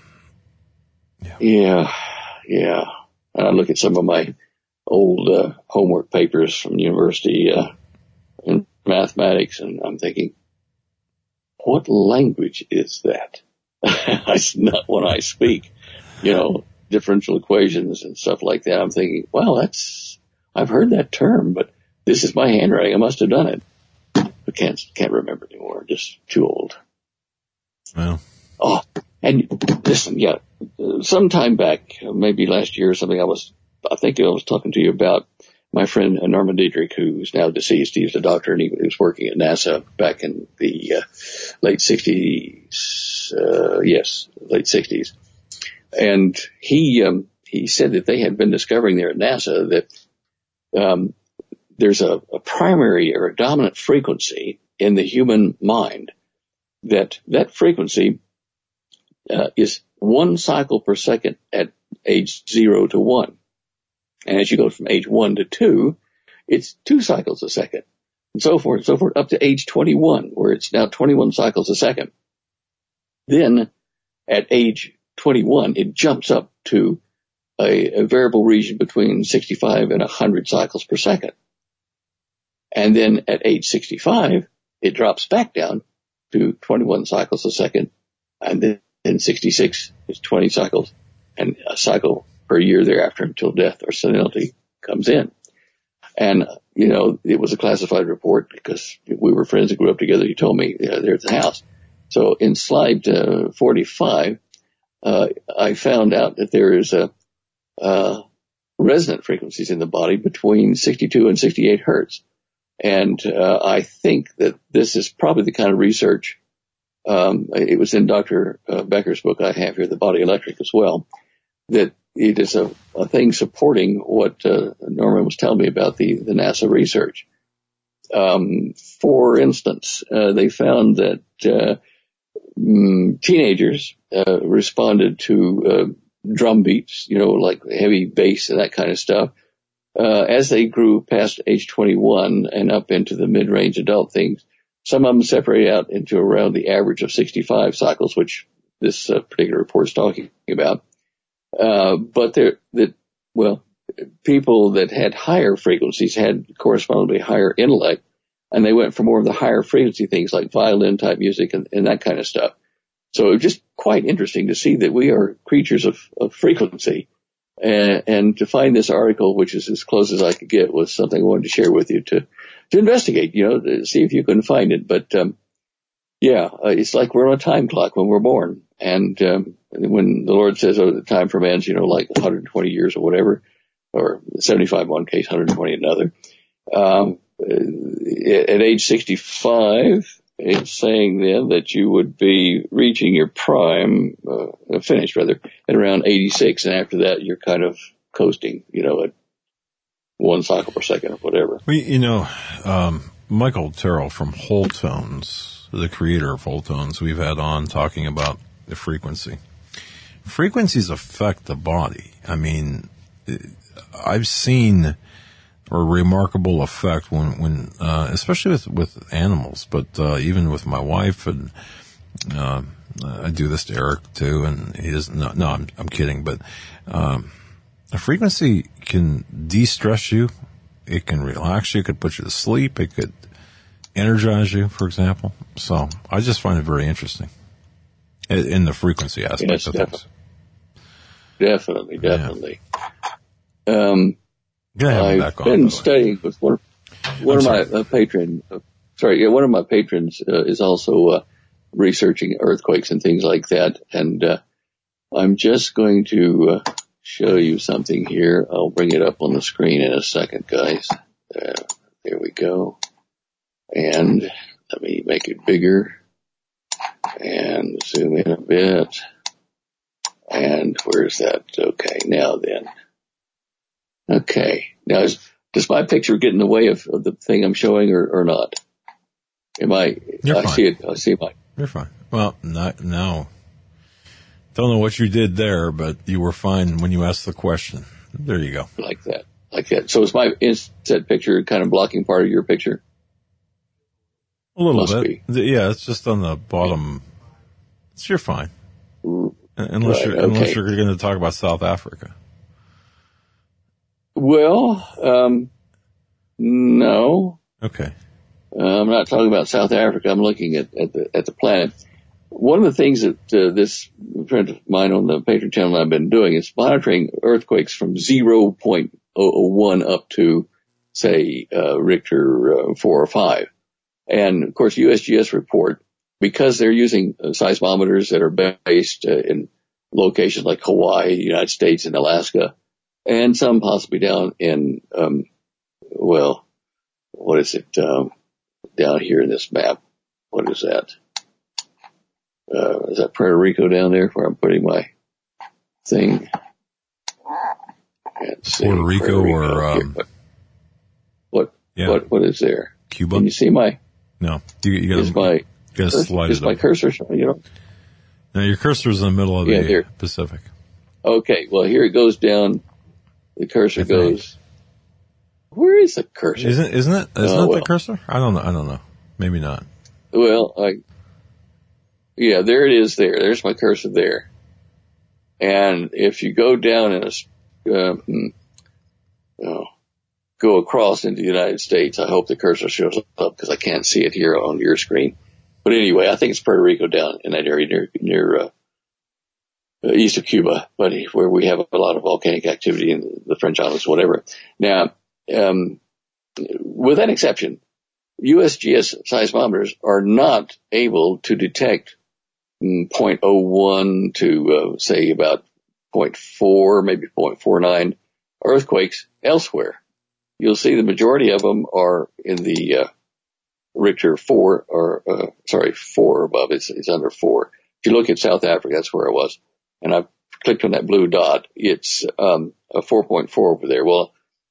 Yeah. And I look at some of my old homework papers from university in mathematics, and I'm thinking, what language is that? It's not when I speak, differential equations and stuff like that. I'm thinking, well, I've heard that term, but this is my handwriting. I must have done it. I can't remember anymore. Just too old. Well. Oh, and listen, some time back, maybe last year or something, I think I was talking to you about my friend Norman Diedrich, who's now deceased. He was a doctor, and he was working at NASA back in the late 60s. Late 60s. And he said that they had been discovering there at NASA that there's a primary or a dominant frequency in the human mind that frequency is 1 cycle per second at age 0 to 1. And as you go from age 1 to 2, it's 2 cycles a second, and so forth, up to age 21, where it's now 21 cycles a second. Then at age 21, it jumps up to a variable region between 65 and 100 cycles per second. And then at age 65, it drops back down to 21 cycles a second. And then 66 is 20 cycles, and a cycle per year thereafter until death or senility comes in. And, it was a classified report because we were friends that grew up together. He told me there at the house. So in slide 45, I found out that there is resonant frequencies in the body between 62 and 68 hertz. And I think that this is probably the kind of research, it was in Dr. Becker's book I have here, The Body Electric, as well, that it is a thing supporting what Norman was telling me about the NASA research. For instance, they found that teenagers responded to drum beats, like heavy bass and that kind of stuff. As they grew past age 21 and up into the mid-range adult things, some of them separated out into around the average of 65 cycles, which this particular report is talking about. But people that had higher frequencies had correspondingly higher intellect, and they went for more of the higher frequency things like violin type music and that kind of stuff. So it was just quite interesting to see that we are creatures of frequency. And to find this article, which is as close as I could get, was something I wanted to share with you to investigate, to see if you can find it. But, it's like we're on a time clock when we're born. And when the Lord says, the time for man's, like 120 years or whatever, or 75 in one case, 120 in another. At age 65, it's saying then that you would be reaching your prime, finished rather, at around 86. And after that, you're kind of coasting, at 1 cycle per second or whatever. Well, Michael Terrell from Whole Tones, the creator of Whole Tones, we've had on talking about the frequency. Frequencies affect the body. I mean, I've seen a remarkable effect when especially with animals, but even with my wife, and I do this to Eric too, and he doesn't. No, I'm kidding, but a frequency can de-stress you. It can relax you. It could put you to sleep. It could energize you, for example. So I just find it very interesting in the frequency aspect of things. Definitely. I've been studying with one of my patrons. One of my patrons is also researching earthquakes and things like that. And I'm just going to show you something here. I'll bring it up on the screen in a second, guys. There we go. And let me make it bigger and zoom in a bit. And where's that? Okay, now then. Okay. Now, does my picture get in the way of the thing I'm showing or not? You're fine. I see my. You're fine. Well, not now. Don't know what you did there, but you were fine when you asked the question. There you go. Like that. So is my inset picture kind of blocking part of your picture? A little bit. Yeah, it's just on the bottom. You're fine. Unless you're going to talk about South Africa. Well, no. Okay. I'm not talking about South Africa. I'm looking at the planet. One of the things that this friend of mine on the Patreon channel I've been doing is monitoring earthquakes from 0.001 up to, say, Richter 4 or 5. And, of course, USGS report, because they're using seismometers that are based in locations like Hawaii, United States, and Alaska, and some possibly down in, what is it, down here in this map? What is that? Is that Puerto Rico down there where I'm putting my thing? Puerto Rico or, what is there? Cuba? Can you see my? No. You gotta slide is it my over. cursor showing, No, your cursor's in the middle of the Pacific. Okay, well, here it goes down. The cursor goes. Where is the cursor? Isn't it the cursor? I don't know. Maybe not. Well, there it is there. There's my cursor there. And if you go down and go across into the United States, I hope the cursor shows up because I can't see it here on your screen. But anyway, I think it's Puerto Rico down in that area near east of Cuba, but where we have a lot of volcanic activity in the French Islands, whatever. Now, with that exception, USGS seismometers are not able to detect 0.01 to, say, about 0.4, maybe 0.49 earthquakes elsewhere. You'll see the majority of them are in the Richter 4, or 4 above. It's under 4. If you look at South Africa, that's where I was, and I clicked on that blue dot. It's a 4.4 over there. Well,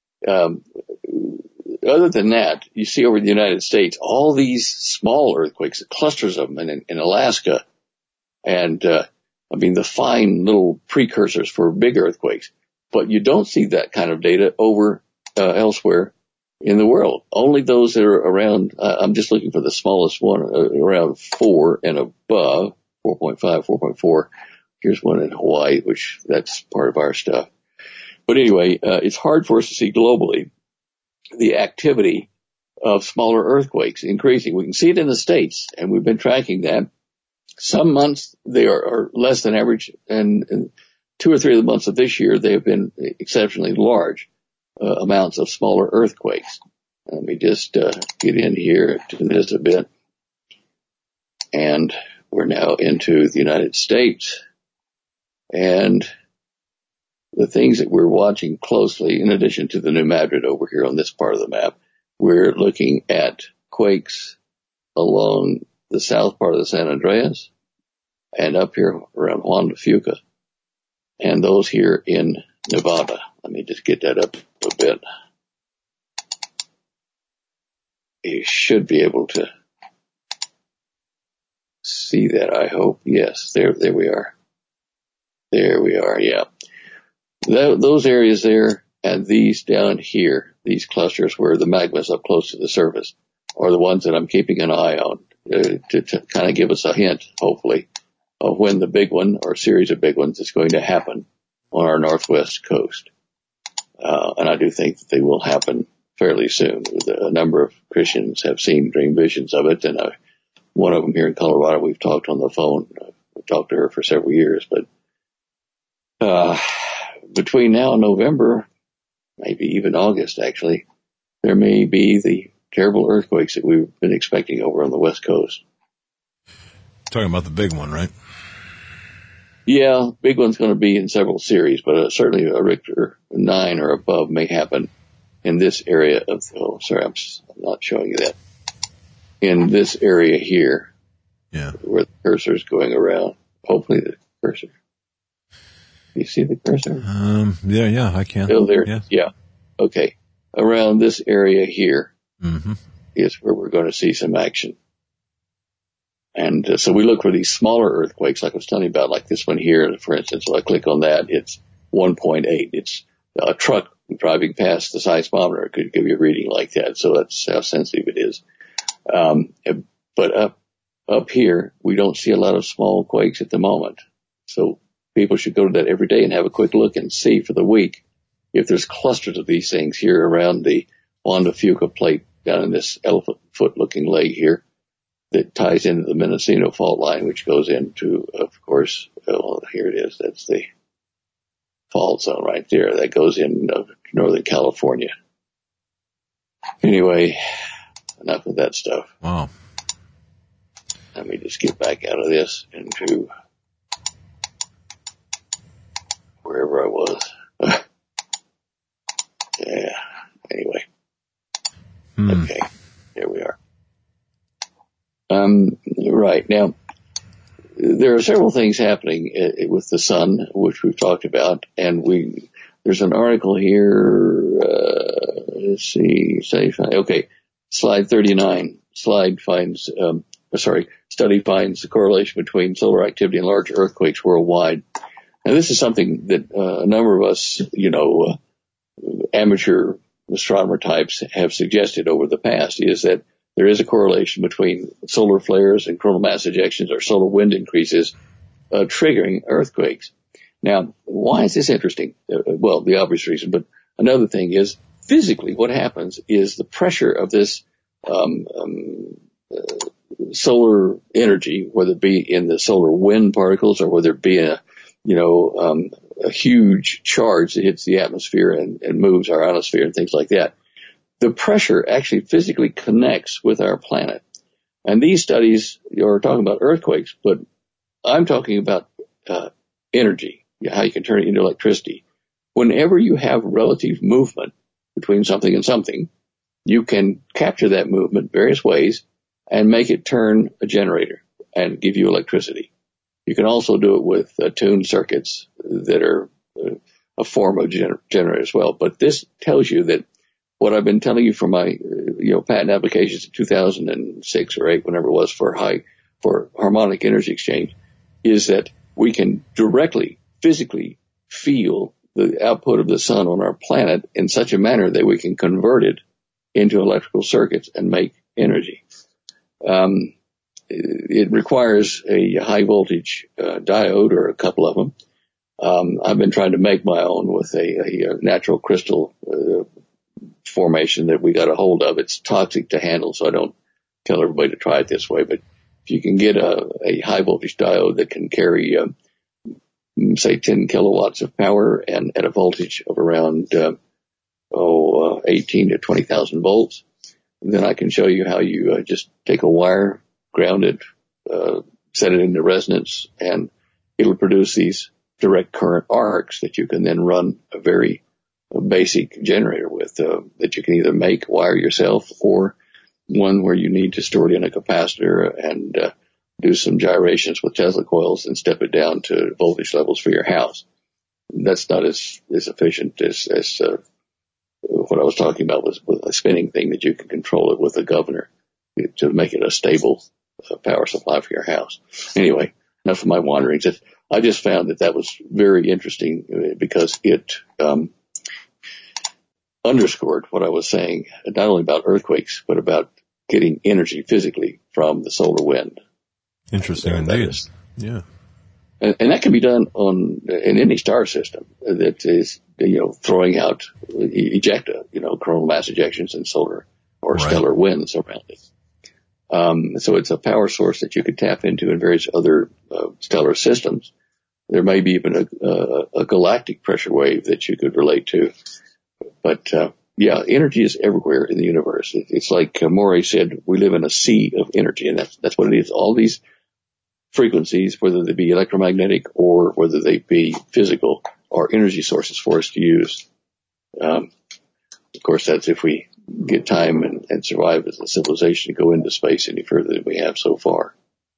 other than that, you see over the United States all these small earthquakes, clusters of them in Alaska, and the fine little precursors for big earthquakes. But you don't see that kind of data over elsewhere in the world. Only those that are around, I'm just looking for the smallest one, around 4 and above, 4.5, 4.4. Here's one in Hawaii, which that's part of our stuff. But anyway, it's hard for us to see globally the activity of smaller earthquakes increasing. We can see it in the States, and we've been tracking that. Some months they are less than average, and 2 or 3 of the months of this year they have been exceptionally large amounts of smaller earthquakes. Let me just get in here to this a bit. And we're now into the United States. And the things that we're watching closely, in addition to the New Madrid over here on this part of the map, we're looking at quakes along the south part of the San Andreas and up here around Juan de Fuca, and those here in Nevada. Let me just get that up a bit. you should be able to see that, I hope. Yes, there we are. There we are, yeah. Those areas there and these down here, these clusters where the magma's up close to the surface, are the ones that I'm keeping an eye on to kind of give us a hint, hopefully, of when the big one or series of big ones is going to happen on our northwest coast. And I do think that they will happen fairly soon. A number of Christians have seen dream visions of it, and one of them here in Colorado, we've talked on the phone. I've talked to her for several years, but between now and November, maybe even August, actually, there may be the terrible earthquakes that we've been expecting over on the West Coast. Talking about the big one, right? Yeah, big one's going to be in several series, but certainly a Richter 9 or above may happen in this area of, oh, sorry, I'm not showing you that. In this area here, yeah, where the cursor is going around. Hopefully the cursor. You see the cursor? Yeah, I can. Still there? Yeah. Okay. Around this area here is where we're going to see some action. And so we look for these smaller earthquakes, like I was telling you about, like this one here, for instance. So I click on that, it's 1.8. It's a truck driving past the seismometer could give you a reading like that. So that's how sensitive it is. But up here, we don't see a lot of small quakes at the moment. So people should go to that every day and have a quick look and see for the week if there's clusters of these things here around the Juan de Fuca plate down in this elephant foot looking lake here that ties into the Mendocino fault line, which goes into, of course, here it is. That's the fault zone right there. That goes in Northern California. Anyway, enough of that stuff. Wow. Let me just get back out of this into wherever I was. Yeah. Anyway. Okay. Here we are. Right. Now, there are several things happening with the sun, which we've talked about, and there's an article here, let's see, okay, slide 39. Study finds the correlation between solar activity and large earthquakes worldwide. Now, this is something that a number of us, amateur astronomer types have suggested over the past, is that there is a correlation between solar flares and coronal mass ejections or solar wind increases triggering earthquakes. Now, why is this interesting? Well, the obvious reason, but another thing is physically what happens is the pressure of this solar energy, whether it be in the solar wind particles or whether it be in a huge charge that hits the atmosphere and moves our ionosphere and things like that. The pressure actually physically connects with our planet. And these studies are talking about earthquakes, but I'm talking about energy, how you can turn it into electricity. Whenever you have relative movement between something and something, you can capture that movement various ways and make it turn a generator and give you electricity. You can also do it with tuned circuits that are a form of generator as well. But this tells you that what I've been telling you for my patent applications in 2006 or 8, whenever it was, for harmonic energy exchange, is that we can directly, physically feel the output of the sun on our planet in such a manner that we can convert it into electrical circuits and make energy. It requires a high voltage diode or a couple of them. I've been trying to make my own with a natural crystal formation that we got a hold of. It's toxic to handle, so I don't tell everybody to try it this way. But if you can get a high voltage diode that can carry, say, 10 kilowatts of power and at a voltage of around 18 to 20,000 volts, then I can show you how you just take a wire, ground it, set it into resonance, and it'll produce these direct current arcs that you can then run a very basic generator with, that you can either wire yourself, or one where you need to store it in a capacitor and do some gyrations with Tesla coils and step it down to voltage levels for your house. That's not as efficient as what I was talking about was with a spinning thing that you can control it with a governor to make it a stable power supply for your house. Anyway, enough of my wanderings. I just found that was very interesting because it underscored what I was saying, not only about earthquakes, but about getting energy physically from the solar wind. Interesting indeed. Yeah. And that can be done in any star system that is, throwing out ejecta, coronal mass ejections and solar or stellar winds around it. So it's a power source that you could tap into in various other stellar systems. There may be even a galactic pressure wave that you could relate to. But, energy is everywhere in the universe. It's like Morey said, we live in a sea of energy, and that's what it is. All these frequencies, whether they be electromagnetic or whether they be physical, are energy sources for us to use. Of course, that's if we get time and survive as a civilization to go into space any further than we have so far.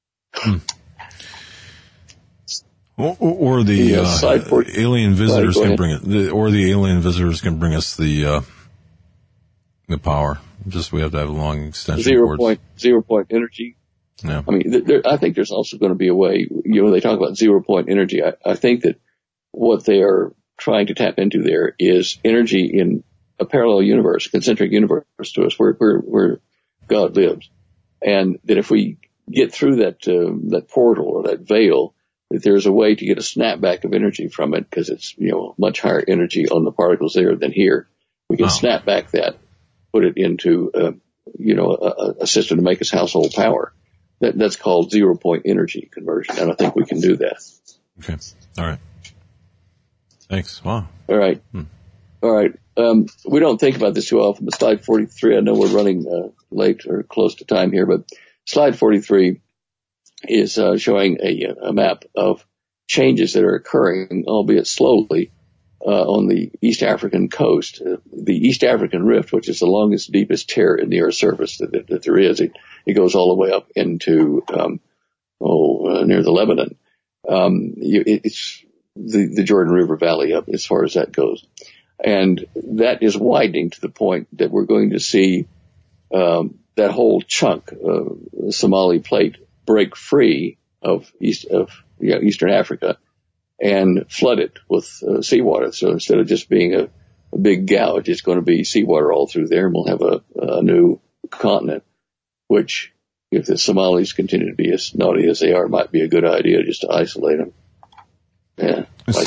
Or the alien visitors can bring it, or the alien visitors can bring us the power. Just we have to have a long extension. 0 point energy. Yeah. I mean, I think there's also going to be a way, they talk about 0 point energy. I think that what they are trying to tap into there is energy in a parallel universe, concentric universe to us, where God lives. And that if we get through that portal or that veil, that there's a way to get a snapback of energy from it, because it's, much higher energy on the particles there than here. We can snap back that, put it into, a system to make us household power. That's called 0 point energy conversion, and I think we can do that. Okay. All right. Thanks. Wow. All right. All right. We don't think about this too often, but slide 43, I know we're running late or close to time here, but slide 43 is showing a map of changes that are occurring, albeit slowly, on the East African coast. The East African Rift, which is the longest, deepest tear in the Earth's surface that there is, it goes all the way up into near the Lebanon. It's the Jordan River Valley up as far as that goes. And that is widening to the point that we're going to see that whole chunk, the Somali plate, break free of Eastern Africa and flood it with seawater. So instead of just being a big gouge, it's going to be seawater all through there, and we'll have a new continent, which, if the Somalis continue to be as naughty as they are, might be a good idea just to isolate them. Yeah.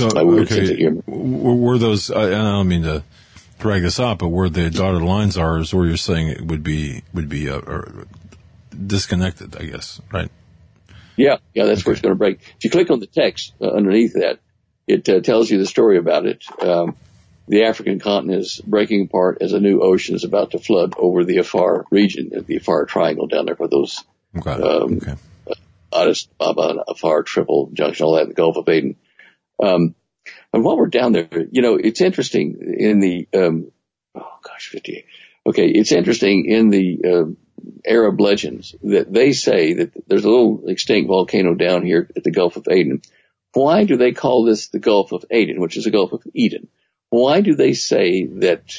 Were those, I don't mean to drag this out, but where the dotted lines are is where you're saying it would be disconnected, I guess, right? Yeah, that's where it's going to break. If you click on the text underneath that, it tells you the story about it. The African continent is breaking apart as a new ocean is about to flood over the Afar region, the Afar Triangle down there for those Addis Ababa, Afar, Triple Junction, all that in the Gulf of Aden. And while we're down there, it's interesting in the 58. Okay, it's interesting in the Arab legends that they say that there's a little extinct volcano down here at the Gulf of Aden. Why do they call this the Gulf of Aden, which is the Gulf of Eden? Why do they say that,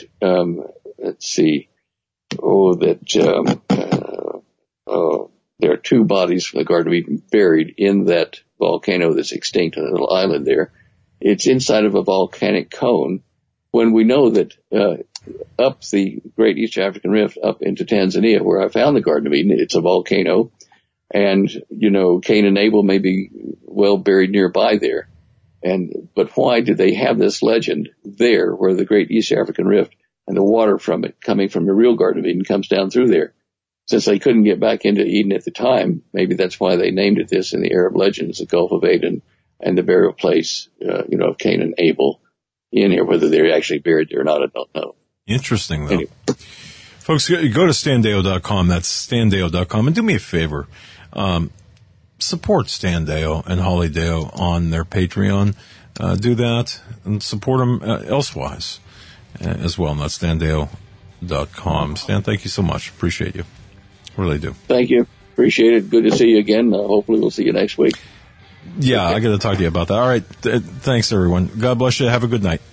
there are two bodies from the Garden of Eden buried in that volcano that's extinct on a little island there? It's inside of a volcanic cone, when we know that up the Great East African Rift up into Tanzania, where I found the Garden of Eden, it's a volcano, and Cain and Abel may be well buried nearby there. But why do they have this legend there, where the Great East African Rift and the water from it coming from the real Garden of Eden comes down through there? Since they couldn't get back into Eden at the time, maybe that's why they named it this in the Arab legends, the Gulf of Aden, and the burial place, of Cain and Abel in here. Whether they're actually buried there or not, I don't know. Interesting, though. Anyway. Folks, go to standeo.com. That's standeo.com. And do me a favor. Support Stan Deyo and Holly Deyo on their Patreon. Do that and support them elsewise as well. And that's standeo.com. Stan, thank you so much. Appreciate you. Really do. Thank you. Appreciate it. Good to see you again. Hopefully we'll see you next week. Yeah, I got to talk to you about that. All right. Thanks, everyone. God bless you. Have a good night.